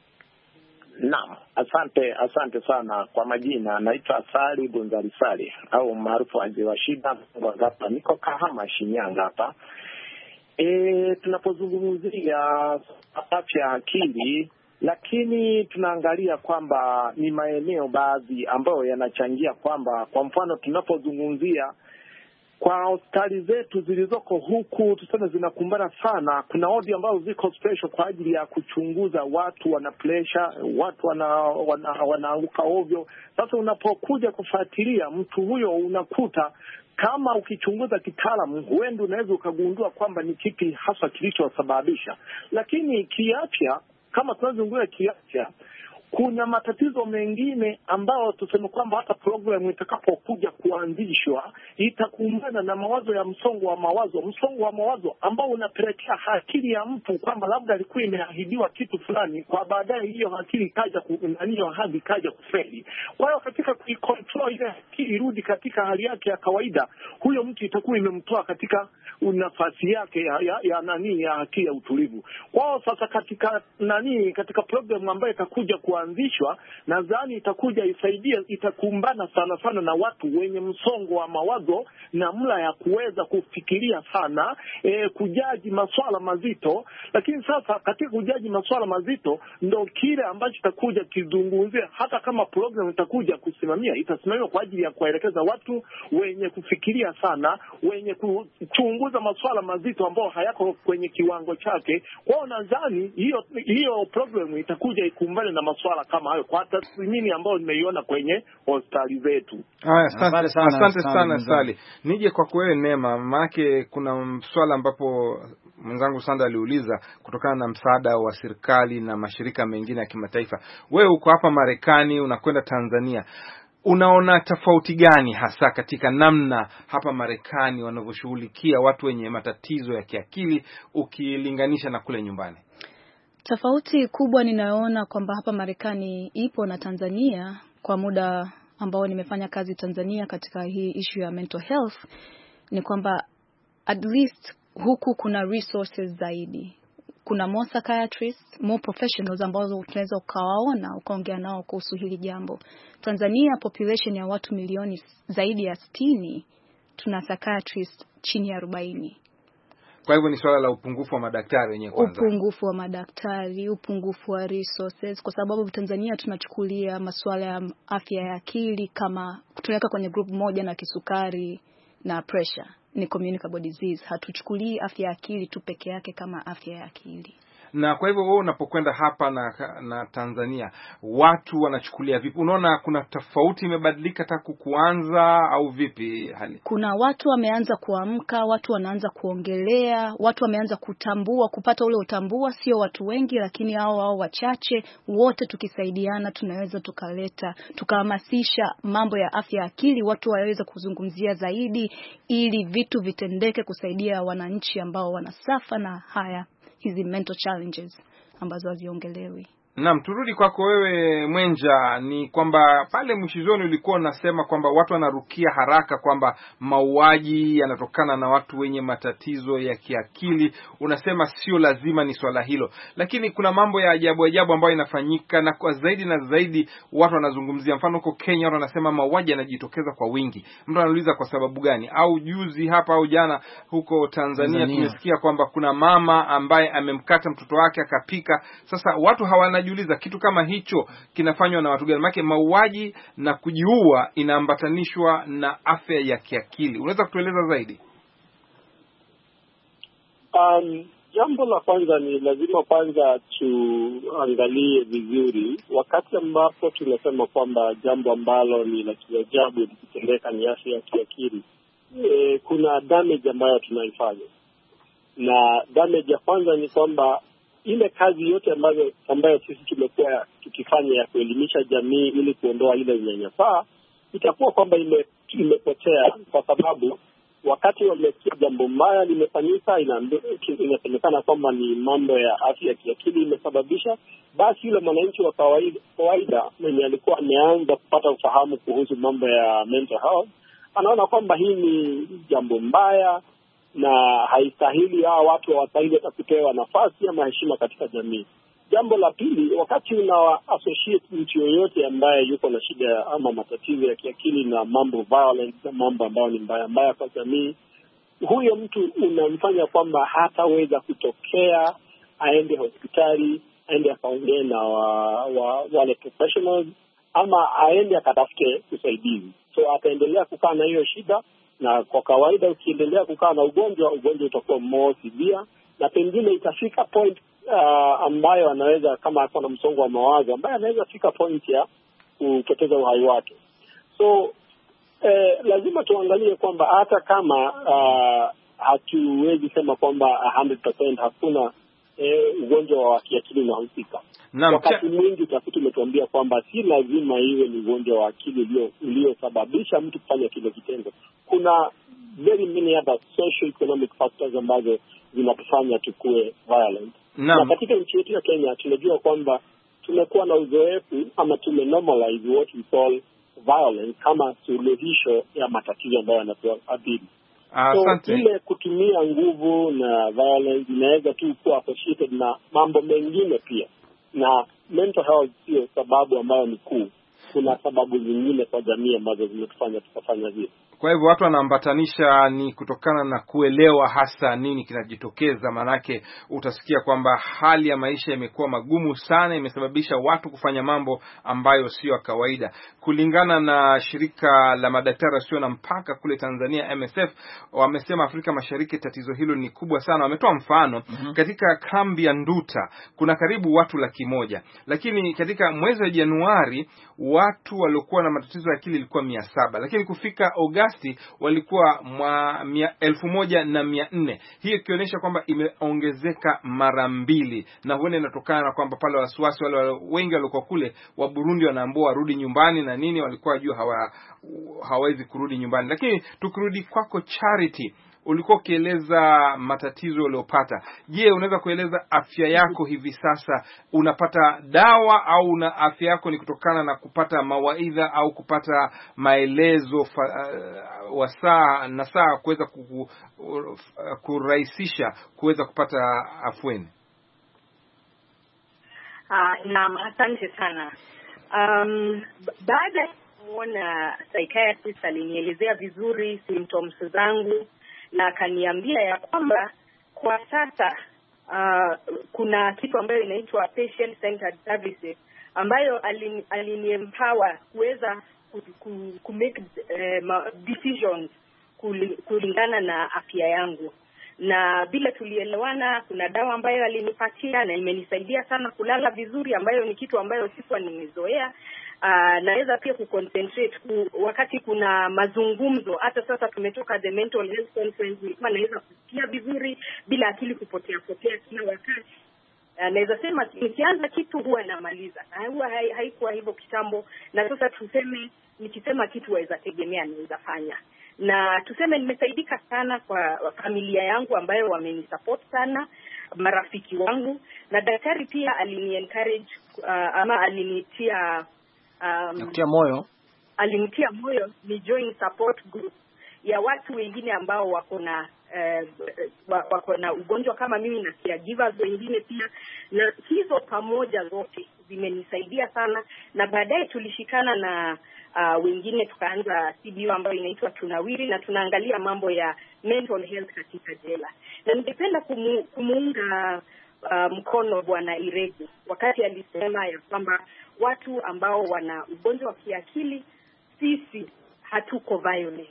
Naam, asante asante sana. Kwa majina naitwa Sali Bunzali Sali au maarufu Aziwa Shida, hapa niko Kahama, Shinyanga hapa. E, tunapozungumzia afya ya akili, lakini tunaangalia kwamba ni maeneo baadhi ambayo yanachangia, kwamba kwa mfano tunapozungumzia kwa hospitali zetu zilizoko huku tuseme zinakumbana sana, kuna wodi ambazo ziko special kwa ajili ya kuchunguza watu wana pressure, watu wana wanaanguka wana ovyo. Sasa unapokuja kufuatilia mtu huyo, unakuta kama ukichunguza kitaalamu huenda unaweza ukagundua kwamba ni kipi hasa kilichosababisha. Lakini kiafya, kama tunazungumzia kiafya, kuna matatizo mengine ambayo tuseme kwamba hata programu itakapokuja kuanzishwa itakumbana na mawazo ya msongo wa mawazo, msongo wa mawazo ambao unapelekea akili ya mtu kwamba labda alikuwa imeahidiwa kitu fulani, kwa baadaye hiyo akili kaja kunaniyo hadi kaja kufeli. Kwa hiyo katika kuicontrol ile akili irudi katika hali yake ya kawaida, huyo mtu itakuwa imemtoa katika nafasi yake ya, ya, ya nani ya akili ya utulivu. Kwa hiyo sasa katika nani katika programu ambayo itakuja kuanzishwa, nadhani itakuja isaidie, itakumbana sana sana na watu wenye msongo wa mawazo na mla ya kuweza kufikiria sana, e, kujaji masuala mazito. Lakini sasa katika kujaji masuala mazito ndo kile ambacho itakuja kizungumzie, hata kama programu itakuja kusimamia, itasimamiwa kwa ajili ya kuelekeza watu wenye kufikiria sana, wenye kuchunguza masuala mazito ambao hayako kwenye kiwango chake. Kwa nadhani hiyo hiyo programu itakuja ikumbane na masuala kama hayo, kwa tathmini ambayo nimeiona kwenye hospitali zetu. Haya, asante sana, asante sana Sali. Nije kwa wewe Neema, maana kuna swala ambapo mwenzangu Sanda aliuliza kutokana na msaada wa serikali na mashirika mengine ya kimataifa. Wewe uko hapa Marekani, unakwenda Tanzania. Unaona tofauti gani hasa katika namna hapa Marekani wanavyoshughulikia watu wenye matatizo ya kiakili ukilinganisha na kule nyumbani? Tofauti kubwa ninayoona kwamba hapa Marekani ipo na Tanzania, kwa muda ambao nimefanya kazi Tanzania katika hii issue ya mental health, ni kwamba at least huku kuna resources zaidi. Kuna more psychiatrists, more professionals ambao tunaweza ukawaona, ukaongea nao kuhusu hili jambo. Tanzania population ya watu milioni zaidi ya sitini, tuna psychiatrists chini ya arobaini. Kwa hivyo ni swala la upungufu wa madaktari wenyewe kwanza. Upungufu wa madaktari, upungufu wa resources, kwa sababu Tanzania tunachukulia masuala ya afya ya akili kama tunaweka kwenye group moja na kisukari na pressure, ni communicable disease. Hatuchukulii afya ya akili tu peke yake kama afya ya akili. Na kwa hivyo wewe unapokwenda hapa na na Tanzania, watu wanachukulia vipi? Unaona kuna tofauti imebadilika tangu kuanza au vipi hali? Kuna watu wameanza kuamka, watu wanaanza kuongelea, watu wameanza kutambua, kupata ule utambua, sio watu wengi lakini hao hao wachache, wote tukisaidiana tunaweza tukaleta, tukahamasisha mambo ya afya ya akili, watu waweze kuzungumzia zaidi ili vitu vitendeke kusaidia wananchi ambao wanasafa na haya hizi mental challenges ambazo haziongelewi. Naam, turudi kwako wewe Mwenja. Ni kwamba pale mwishizoni ulikuwa unasema kwamba watu wanarukia haraka kwamba mauaji yanatokana na watu wenye matatizo ya kiakili. Unasema sio lazima ni swala hilo, lakini kuna mambo ya ajabu ajabu ambayo inafanyika, na kwa zaidi na zaidi watu wanazungumzia. Mfano huko Kenya watu wanasema mauaji yanajitokeza kwa wingi. Mtu anauliza kwa sababu gani? Au juzi hapa au jana huko Tanzania, Tanzania tumesikia kwamba kuna mama ambaye amemkata mtoto wake akapika. Sasa watu hawana jiuliza kitu kama hicho kinafanywa na watu gani? Maana mauaji na kujiua inaambatanishwa na afya ya kiakili. Unaweza kutueleza zaidi? Um, jambo la kwanza ni lazima kwanza tuangalie vizuri wakati ambapo tunasema kwamba jambo ambalo ni la kiajabu likitendeka ni afya ya kiakili. E, kuna damage ambayo tunaifanya, na damage ya kwanza ni kwamba ile kazi yote ambayo ambayo sisi tumekuwa tukifanya ya kuelimisha jamii ili kuondoa ile unyanyapaa itakuwa kwamba ime, imepotea, kwa sababu wakati wamesikia jambo mbaya limefanyika, inasemekana kwamba ni mambo ya afya ya kiakili imesababisha, basi yule mwananchi wa kawaida kawaida mwenye alikuwa ameanza kupata ufahamu kuhusu mambo ya mental health anaona kwamba hii ni jambo mbaya na haistahili, hawa watu hawastahili kupewa nafasi ama heshima katika jamii. Jambo la pili, wakati una associate mtu yoyote ambaye yuko na shida ama matatizo ya kiakili na mambo violence na mambo ambayo ni mbaya mbaya kwa jamii, huyo mtu unamfanya kwamba hataweza kutokea aende hospitali, aende akaongee na wa, wa, wale professionals ama aende akatafute usaidizi. So ataendelea kukaa na hiyo shida, na kwa kawaida ukiendelea kukaa na ugonjwa, ugonjwa utakuwa more severe, na pengine itafika point uh, ambayo anaweza, kama ako na msongo wa mawazo, ambayo anaweza fika point ya kupoteza uhai wake. So eh, lazima tuangalie kwamba hata kama uh, hatuwezi sema kwamba one hundred percent hakuna eh, ugonjwa wa kiakili unahusika. Wakati mwingi utafiti umetuambia kwamba si lazima iwe ni ugonjwa wa akili uliosababisha mtu kufanya kile kitendo. Kuna very many other social economic factors ambazo zinatufanya tukue violent. Na, na katika nchi yetu ya Kenya tunajua kwamba tumekuwa na uzoefu ama tumenormalize what we call violence kama suluhisho ya matatizo ambayo yanatuadhiri. Asante. So ile kutumia nguvu na violence inaweza tu kuwa associated na mambo mengine pia. Na mental health sio sababu ambayo ni kuu. Kuna sababu zingine kwa jamii ambazo zimetufanya tukafanya hivyo. Kwa hivyo watu wanaambatanisha ni kutokana na kuelewa hasa nini kinajitokeza. Manake utasikia kwamba hali ya maisha imekuwa magumu sana, imesababisha watu kufanya mambo ambayo sio kawaida. Kulingana na shirika la madaktari wasio na mpaka kule Tanzania M S F, wamesema Afrika Mashariki tatizo hilo ni kubwa sana. Wametoa mfano mm-hmm. katika kambi ya Nduta kuna karibu watu laki moja, lakini katika mwezi wa Januari watu waliokuwa na matatizo ya akili ilikuwa mia saba, lakini kufika Agosti walikuwa mwa mia, elfu moja na mia nne. Hii ikionyesha kwamba imeongezeka mara mbili, na huenda inatokana na kwamba pale wasiwasi wale wengi walikuwa kule wa Burundi wanaambiwa warudi nyumbani na nini, walikuwa wajua hawa hawezi kurudi nyumbani. Lakini tukirudi kwako Charity, ulikuwa ukieleza matatizo uliyopata. Je, unaweza kueleza afya yako hivi sasa? Unapata dawa au una afya yako ni kutokana na kupata mawaidha au kupata maelezo uh, wasaa na saa kuweza uh, kurahisisha kuweza kupata afueni? Uh, naam, asante sana. Um, baada ya kuona psychiatrist alinielezea vizuri symptoms zangu na akaniambia ya kwamba kwa sasa uh, kuna kitu ambayo inaitwa patient centered services ambayo alini, alini empower kuweza ku, ku, ku make uh, decisions kulingana na afya yangu. Na bila tulielewana, kuna dawa ambayo alinipatia na imenisaidia sana kulala vizuri, ambayo ni kitu ambayo sikuwa nimezoea. Uh, naweza pia kuconcentrate ku, wakati kuna mazungumzo. Hata sasa tumetoka the mental health conference, nilikuwa naweza kusikia vizuri bila akili kupotea potea kila wakati. Uh, naweza sema nikianza kitu huwa namaliza. Na huwa haikuwa hivyo kitambo, na sasa tuseme nikisema kitu waweza tegemea naweza fanya. Na tuseme nimesaidika sana kwa familia yangu ambayo wamenisupport sana, marafiki wangu, na daktari pia alini encourage uh, ama alinitia Um, nakutia moyo alinitia moyo ni join support group ya watu wengine ambao wako na uh, wako na ugonjwa kama mimi na caregivers wengine pia, na hizo pamoja zote zimenisaidia sana. Na baadaye tulishikana na uh, wengine tukaanza C B O ambayo inaitwa Tunawiri, na tunaangalia mambo ya mental health katika jela. Na ningependa kumu, kumuunga uh, mkono Bwana Iregu wakati alisema ya kwamba watu ambao wana ugonjwa wa kiakili sisi hatuko violent.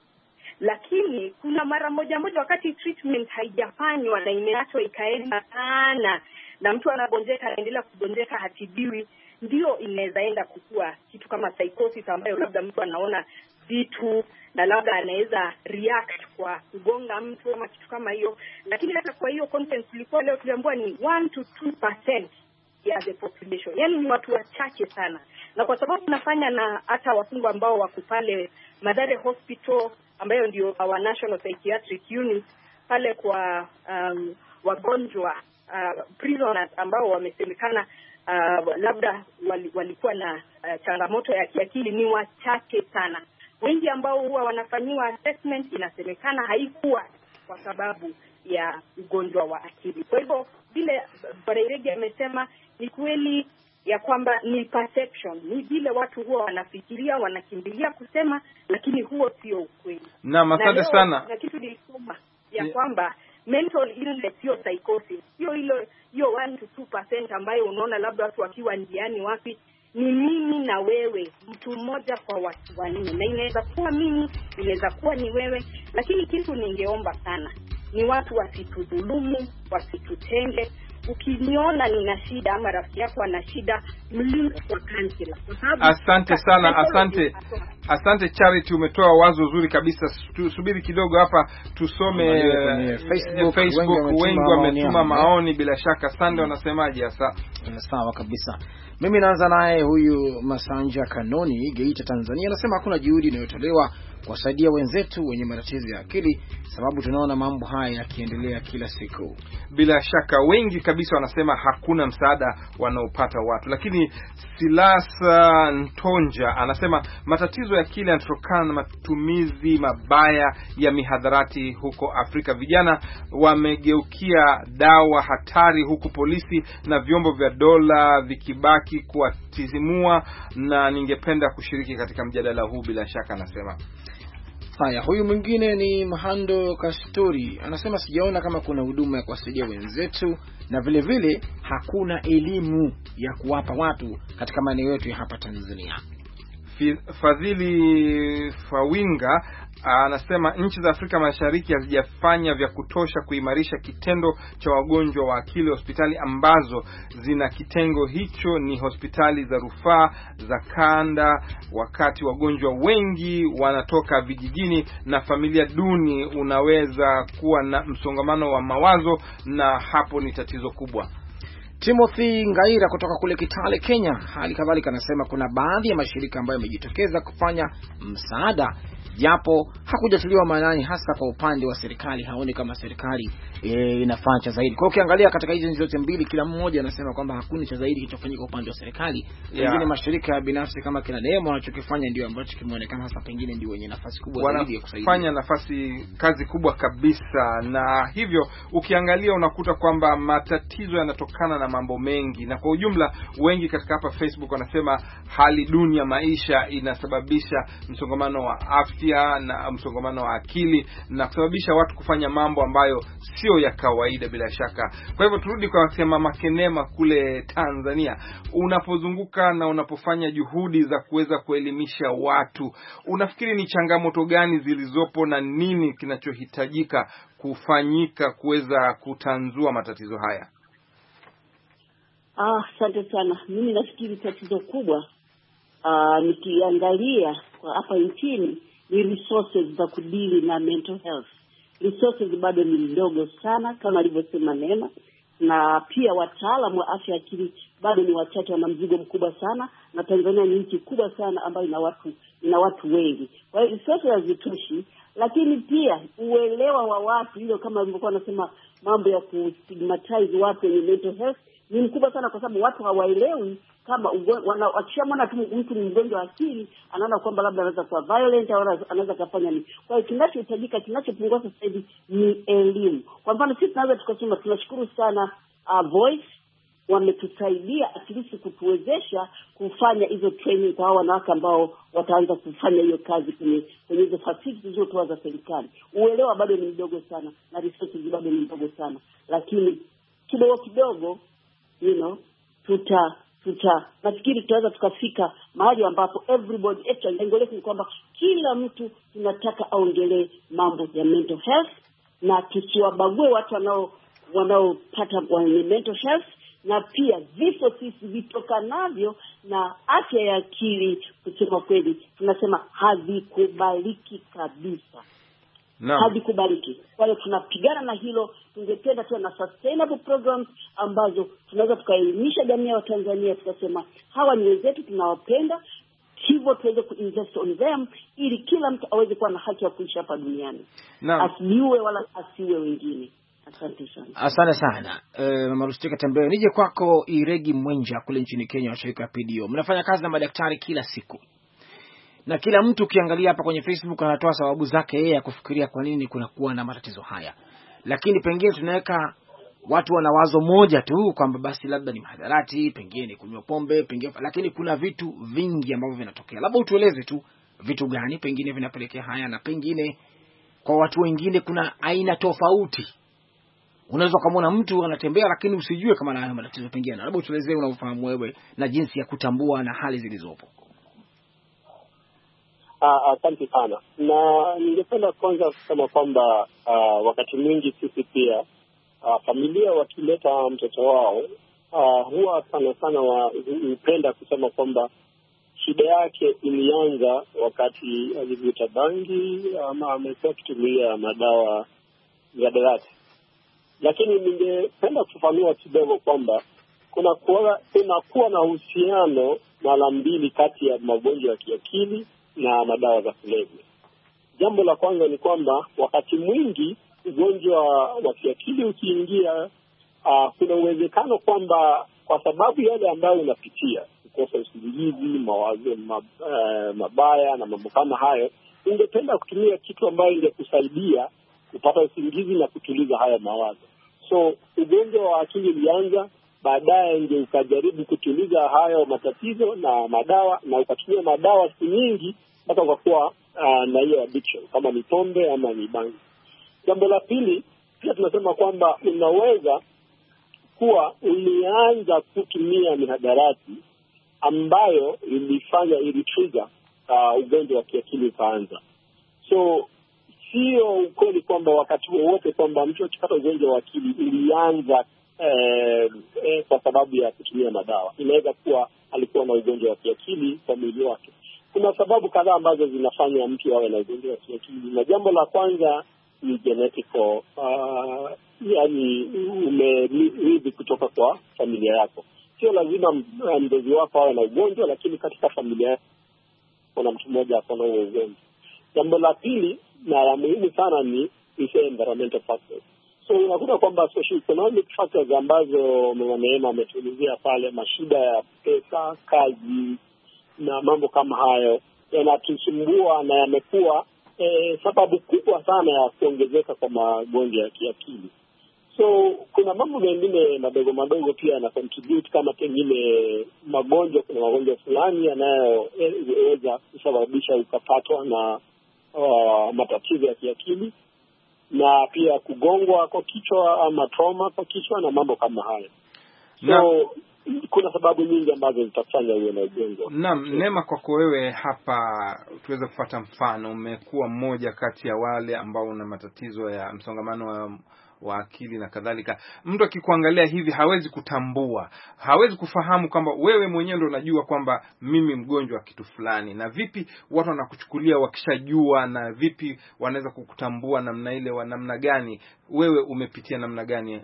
Lakini kuna mara moja moja wakati treatment haijafanywa na imeachwa ikaenda sana na mtu anagonjeka anaendelea kugonjeka hatibiwi, ndio inaweza enda kukua kitu kama psychosis ambayo labda mtu anaona vitu na labda anaweza react kwa kugonga mtu ama kitu kama hiyo. Lakini hata kwa hiyo content tulikuwa leo tuliambiwa ni one to two percent ya the population. Yaani ni watu wachache sana. Na kwa sababu nafanya na hata wafungwa ambao wako pale Mathare Hospital ambayo ndio our National Psychiatric Unit pale kwa um, wagonjwa uh, prisoners ambao wamesemekana uh, labda wali, walikuwa na uh, changamoto ya kiakili ni wachache sana. Wengi ambao huwa wanafanyiwa assessment inasemekana haikuwa kwa sababu ya ugonjwa wa akili. Kwa hivyo vile Barairegia amesema ni kweli ya kwamba ni perception, ni vile watu huwa wanafikiria, wanakimbilia kusema, lakini huo sio ukweli. Na asante sana. Na kitu nilisoma ya yeah. kwamba mental illness sio psychosis. Sio hilo hiyo one to two percent ambayo unaona labda watu wakiwa njiani wapi, ni mimi na wewe, mtu mmoja kwa watu wanne. Na inaweza kuwa mimi, inaweza kuwa ni wewe, lakini kitu ningeomba sana ni watu wasitudhulumu, wasitutenge. Ukiniona nina shida ama rafiki yako ana shida, mlinge kwa kansela. Asante sana, asante. Asante Charity, umetoa wazo zuri kabisa. Subiri kidogo hapa tusome kwenye Facebook, Facebook wengi wametuma maoni bila shaka. Sande, wanasemaje hasa? Sawa kabisa. Mimi naanza naye huyu Masanja Kanoni, Geita, Tanzania, anasema hakuna juhudi inayotolewa kuwasaidia wenzetu wenye matatizo ya akili, sababu tunaona mambo haya yakiendelea kila siku. Bila shaka wengi kabisa wanasema hakuna msaada wanaopata watu. Lakini Silasa Ntonja anasema matatizo ya akili yanatokana na matumizi mabaya ya mihadharati huko Afrika. Vijana wamegeukia dawa hatari, huku polisi na vyombo vya dola vikibaki kuwatizimua, na ningependa kushiriki katika mjadala huu bila shaka, anasema. Haya, huyu mwingine ni Mahando Kastori, anasema sijaona kama kuna huduma ya kuwasaidia wenzetu, na vile vile hakuna elimu ya kuwapa watu katika maeneo yetu ya hapa Tanzania. Fadhili Fawinga anasema nchi za Afrika Mashariki hazijafanya vya kutosha kuimarisha kitendo cha wagonjwa wa akili. Hospitali ambazo zina kitengo hicho ni hospitali za rufaa za kanda, wakati wagonjwa wengi wanatoka vijijini na familia duni. Unaweza kuwa na msongamano wa mawazo, na hapo ni tatizo kubwa. Timothy Ngaira kutoka kule Kitale, Kenya, hali kadhalika anasema kuna baadhi ya mashirika ambayo yamejitokeza kufanya msaada, japo hakujatiliwa maanani hasa kwa upande wa serikali. Haoni kama serikali e, inafanya cha zaidi. Kwa ukiangalia katika hizo zote mbili, kila mmoja anasema kwamba hakuna cha zaidi kitafanyika upande wa serikali. Wengine yeah. mashirika ya binafsi kama kina Neema wanachokifanya ndio ambacho kimeonekana hasa pengine ndio wenye nafasi kubwa zaidi ya kusaidia. Wanafanya nafasi kazi kubwa kabisa, na hivyo ukiangalia unakuta kwamba matatizo yanatokana na mambo mengi, na kwa ujumla wengi katika hapa Facebook wanasema hali duni ya maisha inasababisha msongamano wa afya na msongamano wa akili, na kusababisha watu kufanya mambo ambayo sio ya kawaida bila shaka. Kwa hivyo turudi kwa sema Makenema kule Tanzania, unapozunguka na unapofanya juhudi za kuweza kuelimisha watu, unafikiri ni changamoto gani zilizopo na nini kinachohitajika kufanyika kuweza kutanzua matatizo haya? Ah, asante sana. Mimi nafikiri tatizo kubwa ah nikiangalia kwa hapa nchini ni resources za kudili na mental health. Resources bado ni ndogo sana kama alivyosema Neema, na pia wataalamu wa afya akili bado ni wachache, wana mzigo mkubwa sana, na Tanzania ni nchi kubwa sana ambayo ina watu ina watu wengi. Kwa hiyo resources hazitoshi, lakini pia uelewa wa watu hilo, kama walivyokuwa wanasema mambo ya kustigmatize watu wenye mental health ni mkubwa sana, kwa sababu watu hawaelewi kama wakishamwona tu mtu ni mgonjwa wa akili, anaona kwamba labda anaweza kuwa violent au anaweza kufanya nini. Kwa hiyo kinachohitajika, kinachopungua sasa hivi ni elimu. Kwa mfano sisi tunaweza tukasema tunashukuru sana uh, Voice wametusaidia at least kutuwezesha kufanya hizo training kwa hao wanawake ambao wataanza kufanya hiyo kazi kwenye kwenye hizo facilities zilizotoa za serikali. Uelewa bado ni mdogo sana na resources bado ni mdogo sana, lakini kidogo kidogo you know tuta tuta nafikiri tutaweza tukafika mahali ambapo everybody actually lengo letu ni kwamba kila mtu tunataka aongelee mambo ya mental health, na tusiwabague watu wanao wanaopata mental health, na pia vifo sisi vitokanavyo na afya ya akili, kusema kweli tunasema havikubaliki kabisa. No. Havikubaliki. Kwa hiyo tunapigana na hilo. Tungependa tuwe na sustainable programs ambazo tunaweza tukaelimisha jamii ya Tanzania, tukasema hawa ni wenzetu, tunawapenda, hivyo tuweze kuinvest on them ili kila mtu aweze kuwa na haki ya kuishi hapa duniani. No. Asiwe wala asiwe wengine. Asante sana. Asante sana. Eh, Mama Rustika Tembeo, nije kwako Iregi Mwenja kule nchini Kenya wa shirika P D O. Mnafanya kazi na madaktari kila siku, na kila mtu ukiangalia hapa kwenye Facebook anatoa sababu zake yeye ya kufikiria kwa nini kuna kuwa na matatizo haya, lakini pengine tunaweka watu wana wazo moja tu kwamba basi labda ni mahadarati, pengine ni kunywa pombe, pengine, lakini kuna vitu vingi ambavyo vinatokea. Labda utueleze tu vitu gani pengine vinapelekea haya, na pengine kwa watu wengine kuna aina tofauti. Unaweza kumuona mtu anatembea lakini usijue kama ana matatizo pengine. Labda utueleze unaofahamu wewe na jinsi ya kutambua na hali zilizopo. Asante uh, sana. Na ningependa kwanza kusema kwamba uh, wakati mwingi sisi pia uh, familia wakileta mtoto wao uh, huwa sana sana hupenda kusema kwamba shida yake ilianza wakati alivuta bangi ama amekuwa akitumia madawa ya darati. Lakini ningependa kufafanua kidogo kwamba kuna kuwa, kuna kuwa na uhusiano mara mbili kati ya magonjwa ya kiakili na madawa za kulevya. Jambo la kwanza ni kwamba wakati mwingi ugonjwa wa kiakili ukiingia, uh, kuna uwezekano kwamba kwa sababu yale ambayo unapitia, kukosa usingizi, mawazo mabaya na mambo kama hayo, ungependa kutumia kitu ambayo ingekusaidia kupata usingizi na kutuliza haya mawazo. So ugonjwa wa akili ulianza, baadaye ndio ukajaribu kutuliza hayo matatizo na madawa, na ukatumia madawa siku nyingi mpaka ukakuwa uh, na hiyo addiction kama ni pombe ama ni bangi. Jambo la pili pia tunasema kwamba unaweza kuwa ulianza kutumia mihadarati ambayo ilifanya ilitrigger uh, ugonjwa wa kiakili ukaanza. So sio ukweli kwamba wakati wowote kwamba mtu akipata ugonjwa wa akili ulianza eh, eh, kwa sababu ya kutumia madawa. Inaweza kuwa alikuwa na ugonjwa wa kiakili kwa mwili wake. Kuna sababu kadhaa ambazo zinafanya mtu awe na ugonjwa wa kiakili, na jambo la kwanza ni genetical, uh, yani umerithi kutoka kwa familia yako. Sio lazima mzazi wako awe na ugonjwa, lakini katika familia yako kuna mtu mmoja ako na ugonjwa. Jambo la pili na la muhimu sana ni environmental factors. So unakuta kwamba social economic factors ambazo Neema ametuelezea pale, mashida ya pesa, kazi na mambo kama hayo yanatusumbua na yamekuwa eh, sababu kubwa sana ya kuongezeka kwa magonjwa ya kiakili. So kuna mambo mengine madogo madogo pia yana contribute, kama pengine magonjwa, kuna magonjwa fulani yanayoweza kusababisha ukapatwa na uh, matatizo ya kiakili, na pia kugongwa kwa kichwa ama trauma kwa kichwa na mambo kama hayo. So na kuna sababu nyingi ambazo zitafanya uwe na ugonjwa. Naam, Neema, kwako wewe hapa tuweze kupata mfano. Umekuwa mmoja kati ya wale ambao una matatizo ya msongamano wa, wa akili na kadhalika. Mtu akikuangalia hivi hawezi kutambua, hawezi kufahamu kwamba wewe mwenyewe ndio unajua kwamba mimi mgonjwa wa kitu fulani. Na vipi watu wanakuchukulia wakishajua, na vipi wanaweza kukutambua namna ile, wa namna gani? Wewe umepitia namna gani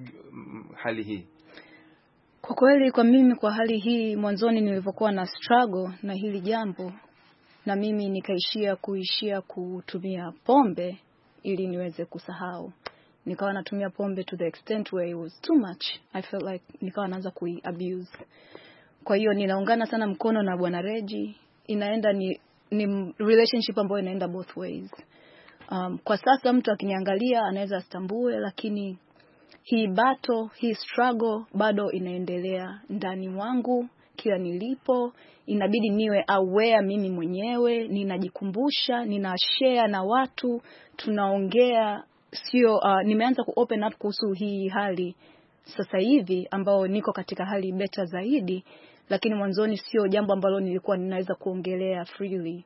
hali hii? Kwa kweli kwa mimi, kwa hali hii, mwanzoni nilipokuwa na struggle na hili jambo, na mimi nikaishia kuishia kutumia pombe ili niweze kusahau. Nikawa natumia pombe to the extent where it was too much. I felt like nikawa naanza kui-abuse. Kwa hiyo ninaungana sana mkono na Bwana Reggie. Inaenda ni, ni relationship ambayo inaenda both ways. Um, kwa sasa mtu akiniangalia anaweza astambue, lakini hii battle, hii struggle bado inaendelea ndani mwangu. Kila nilipo inabidi niwe aware mimi mwenyewe, ninajikumbusha, ninashare na watu, tunaongea. Sio uh, nimeanza ku open up kuhusu hii hali sasa hivi ambao niko katika hali better zaidi, lakini mwanzoni sio jambo ambalo nilikuwa ninaweza kuongelea freely,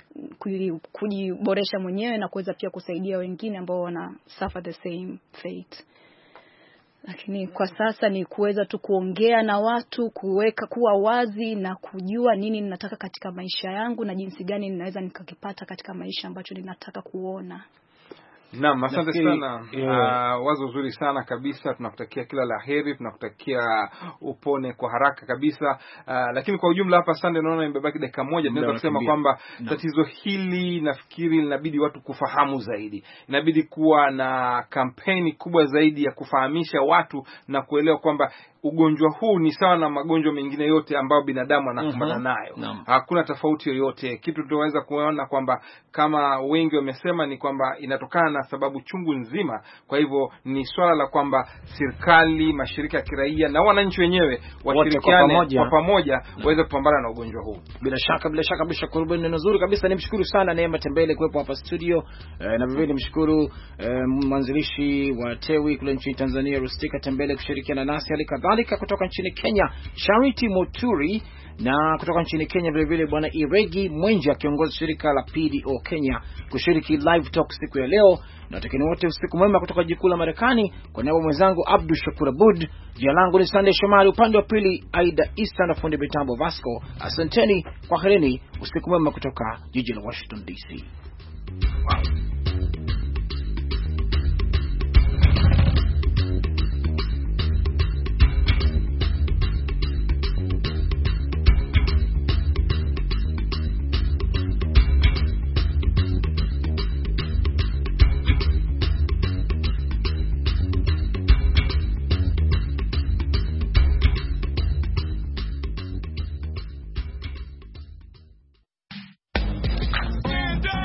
kujiboresha mwenyewe na kuweza pia kusaidia wengine ambao wana suffer the same fate. Lakini kwa sasa ni kuweza tu kuongea na watu, kuweka kuwa wazi na kujua nini ninataka katika maisha yangu na jinsi gani ninaweza nikakipata katika maisha ambacho ninataka kuona. Naam, asante sana. Yeah. Uh, wazo zuri sana kabisa. Tunakutakia kila la heri, tunakutakia upone kwa haraka kabisa. Uh, lakini kwa ujumla hapa Sunday naona imebaki dakika moja, tunaweza kusema kwamba no. tatizo hili nafikiri linabidi watu kufahamu zaidi. Inabidi kuwa na kampeni kubwa zaidi ya kufahamisha watu na kuelewa kwamba ugonjwa huu ni sawa na magonjwa mengine yote ambayo binadamu anakumbana nayo. Uh-huh. No. Hakuna tofauti yoyote. Kitu tunaweza kuona kwamba kama wengi wamesema ni kwamba inatokana na sababu chungu nzima. Kwa hivyo ni swala la kwamba serikali, mashirika ya kiraia na wananchi wenyewe washirikiane kwa pamoja waweze kupambana na ugonjwa huu. Bila shaka, bila shaka bila shaka neno nzuri kabisa. Nimshukuru sana Neema Tembele kuwepo hapa studio, e, na vivyo nimshukuru e, mwanzilishi wa Tewi kule nchini Tanzania Rustika Tembele kushirikiana nasi. Hali kadhalika kadhalika kutoka nchini Kenya Charity Moturi, na kutoka nchini Kenya vile vile bwana Iregi Mwenja kiongozi shirika la P D O Kenya kushiriki live talk siku ya leo. Na watakeni wote usiku mwema kutoka jikuu la Marekani. Kwa niaba mwenzangu Abdul Shakur Abud, jina langu ni Sunday Shomari, upande wa pili Aida Easter na fundi mitambo Vasco. Asanteni, kwaherini, usiku mwema kutoka jiji la Washington D C. Wow.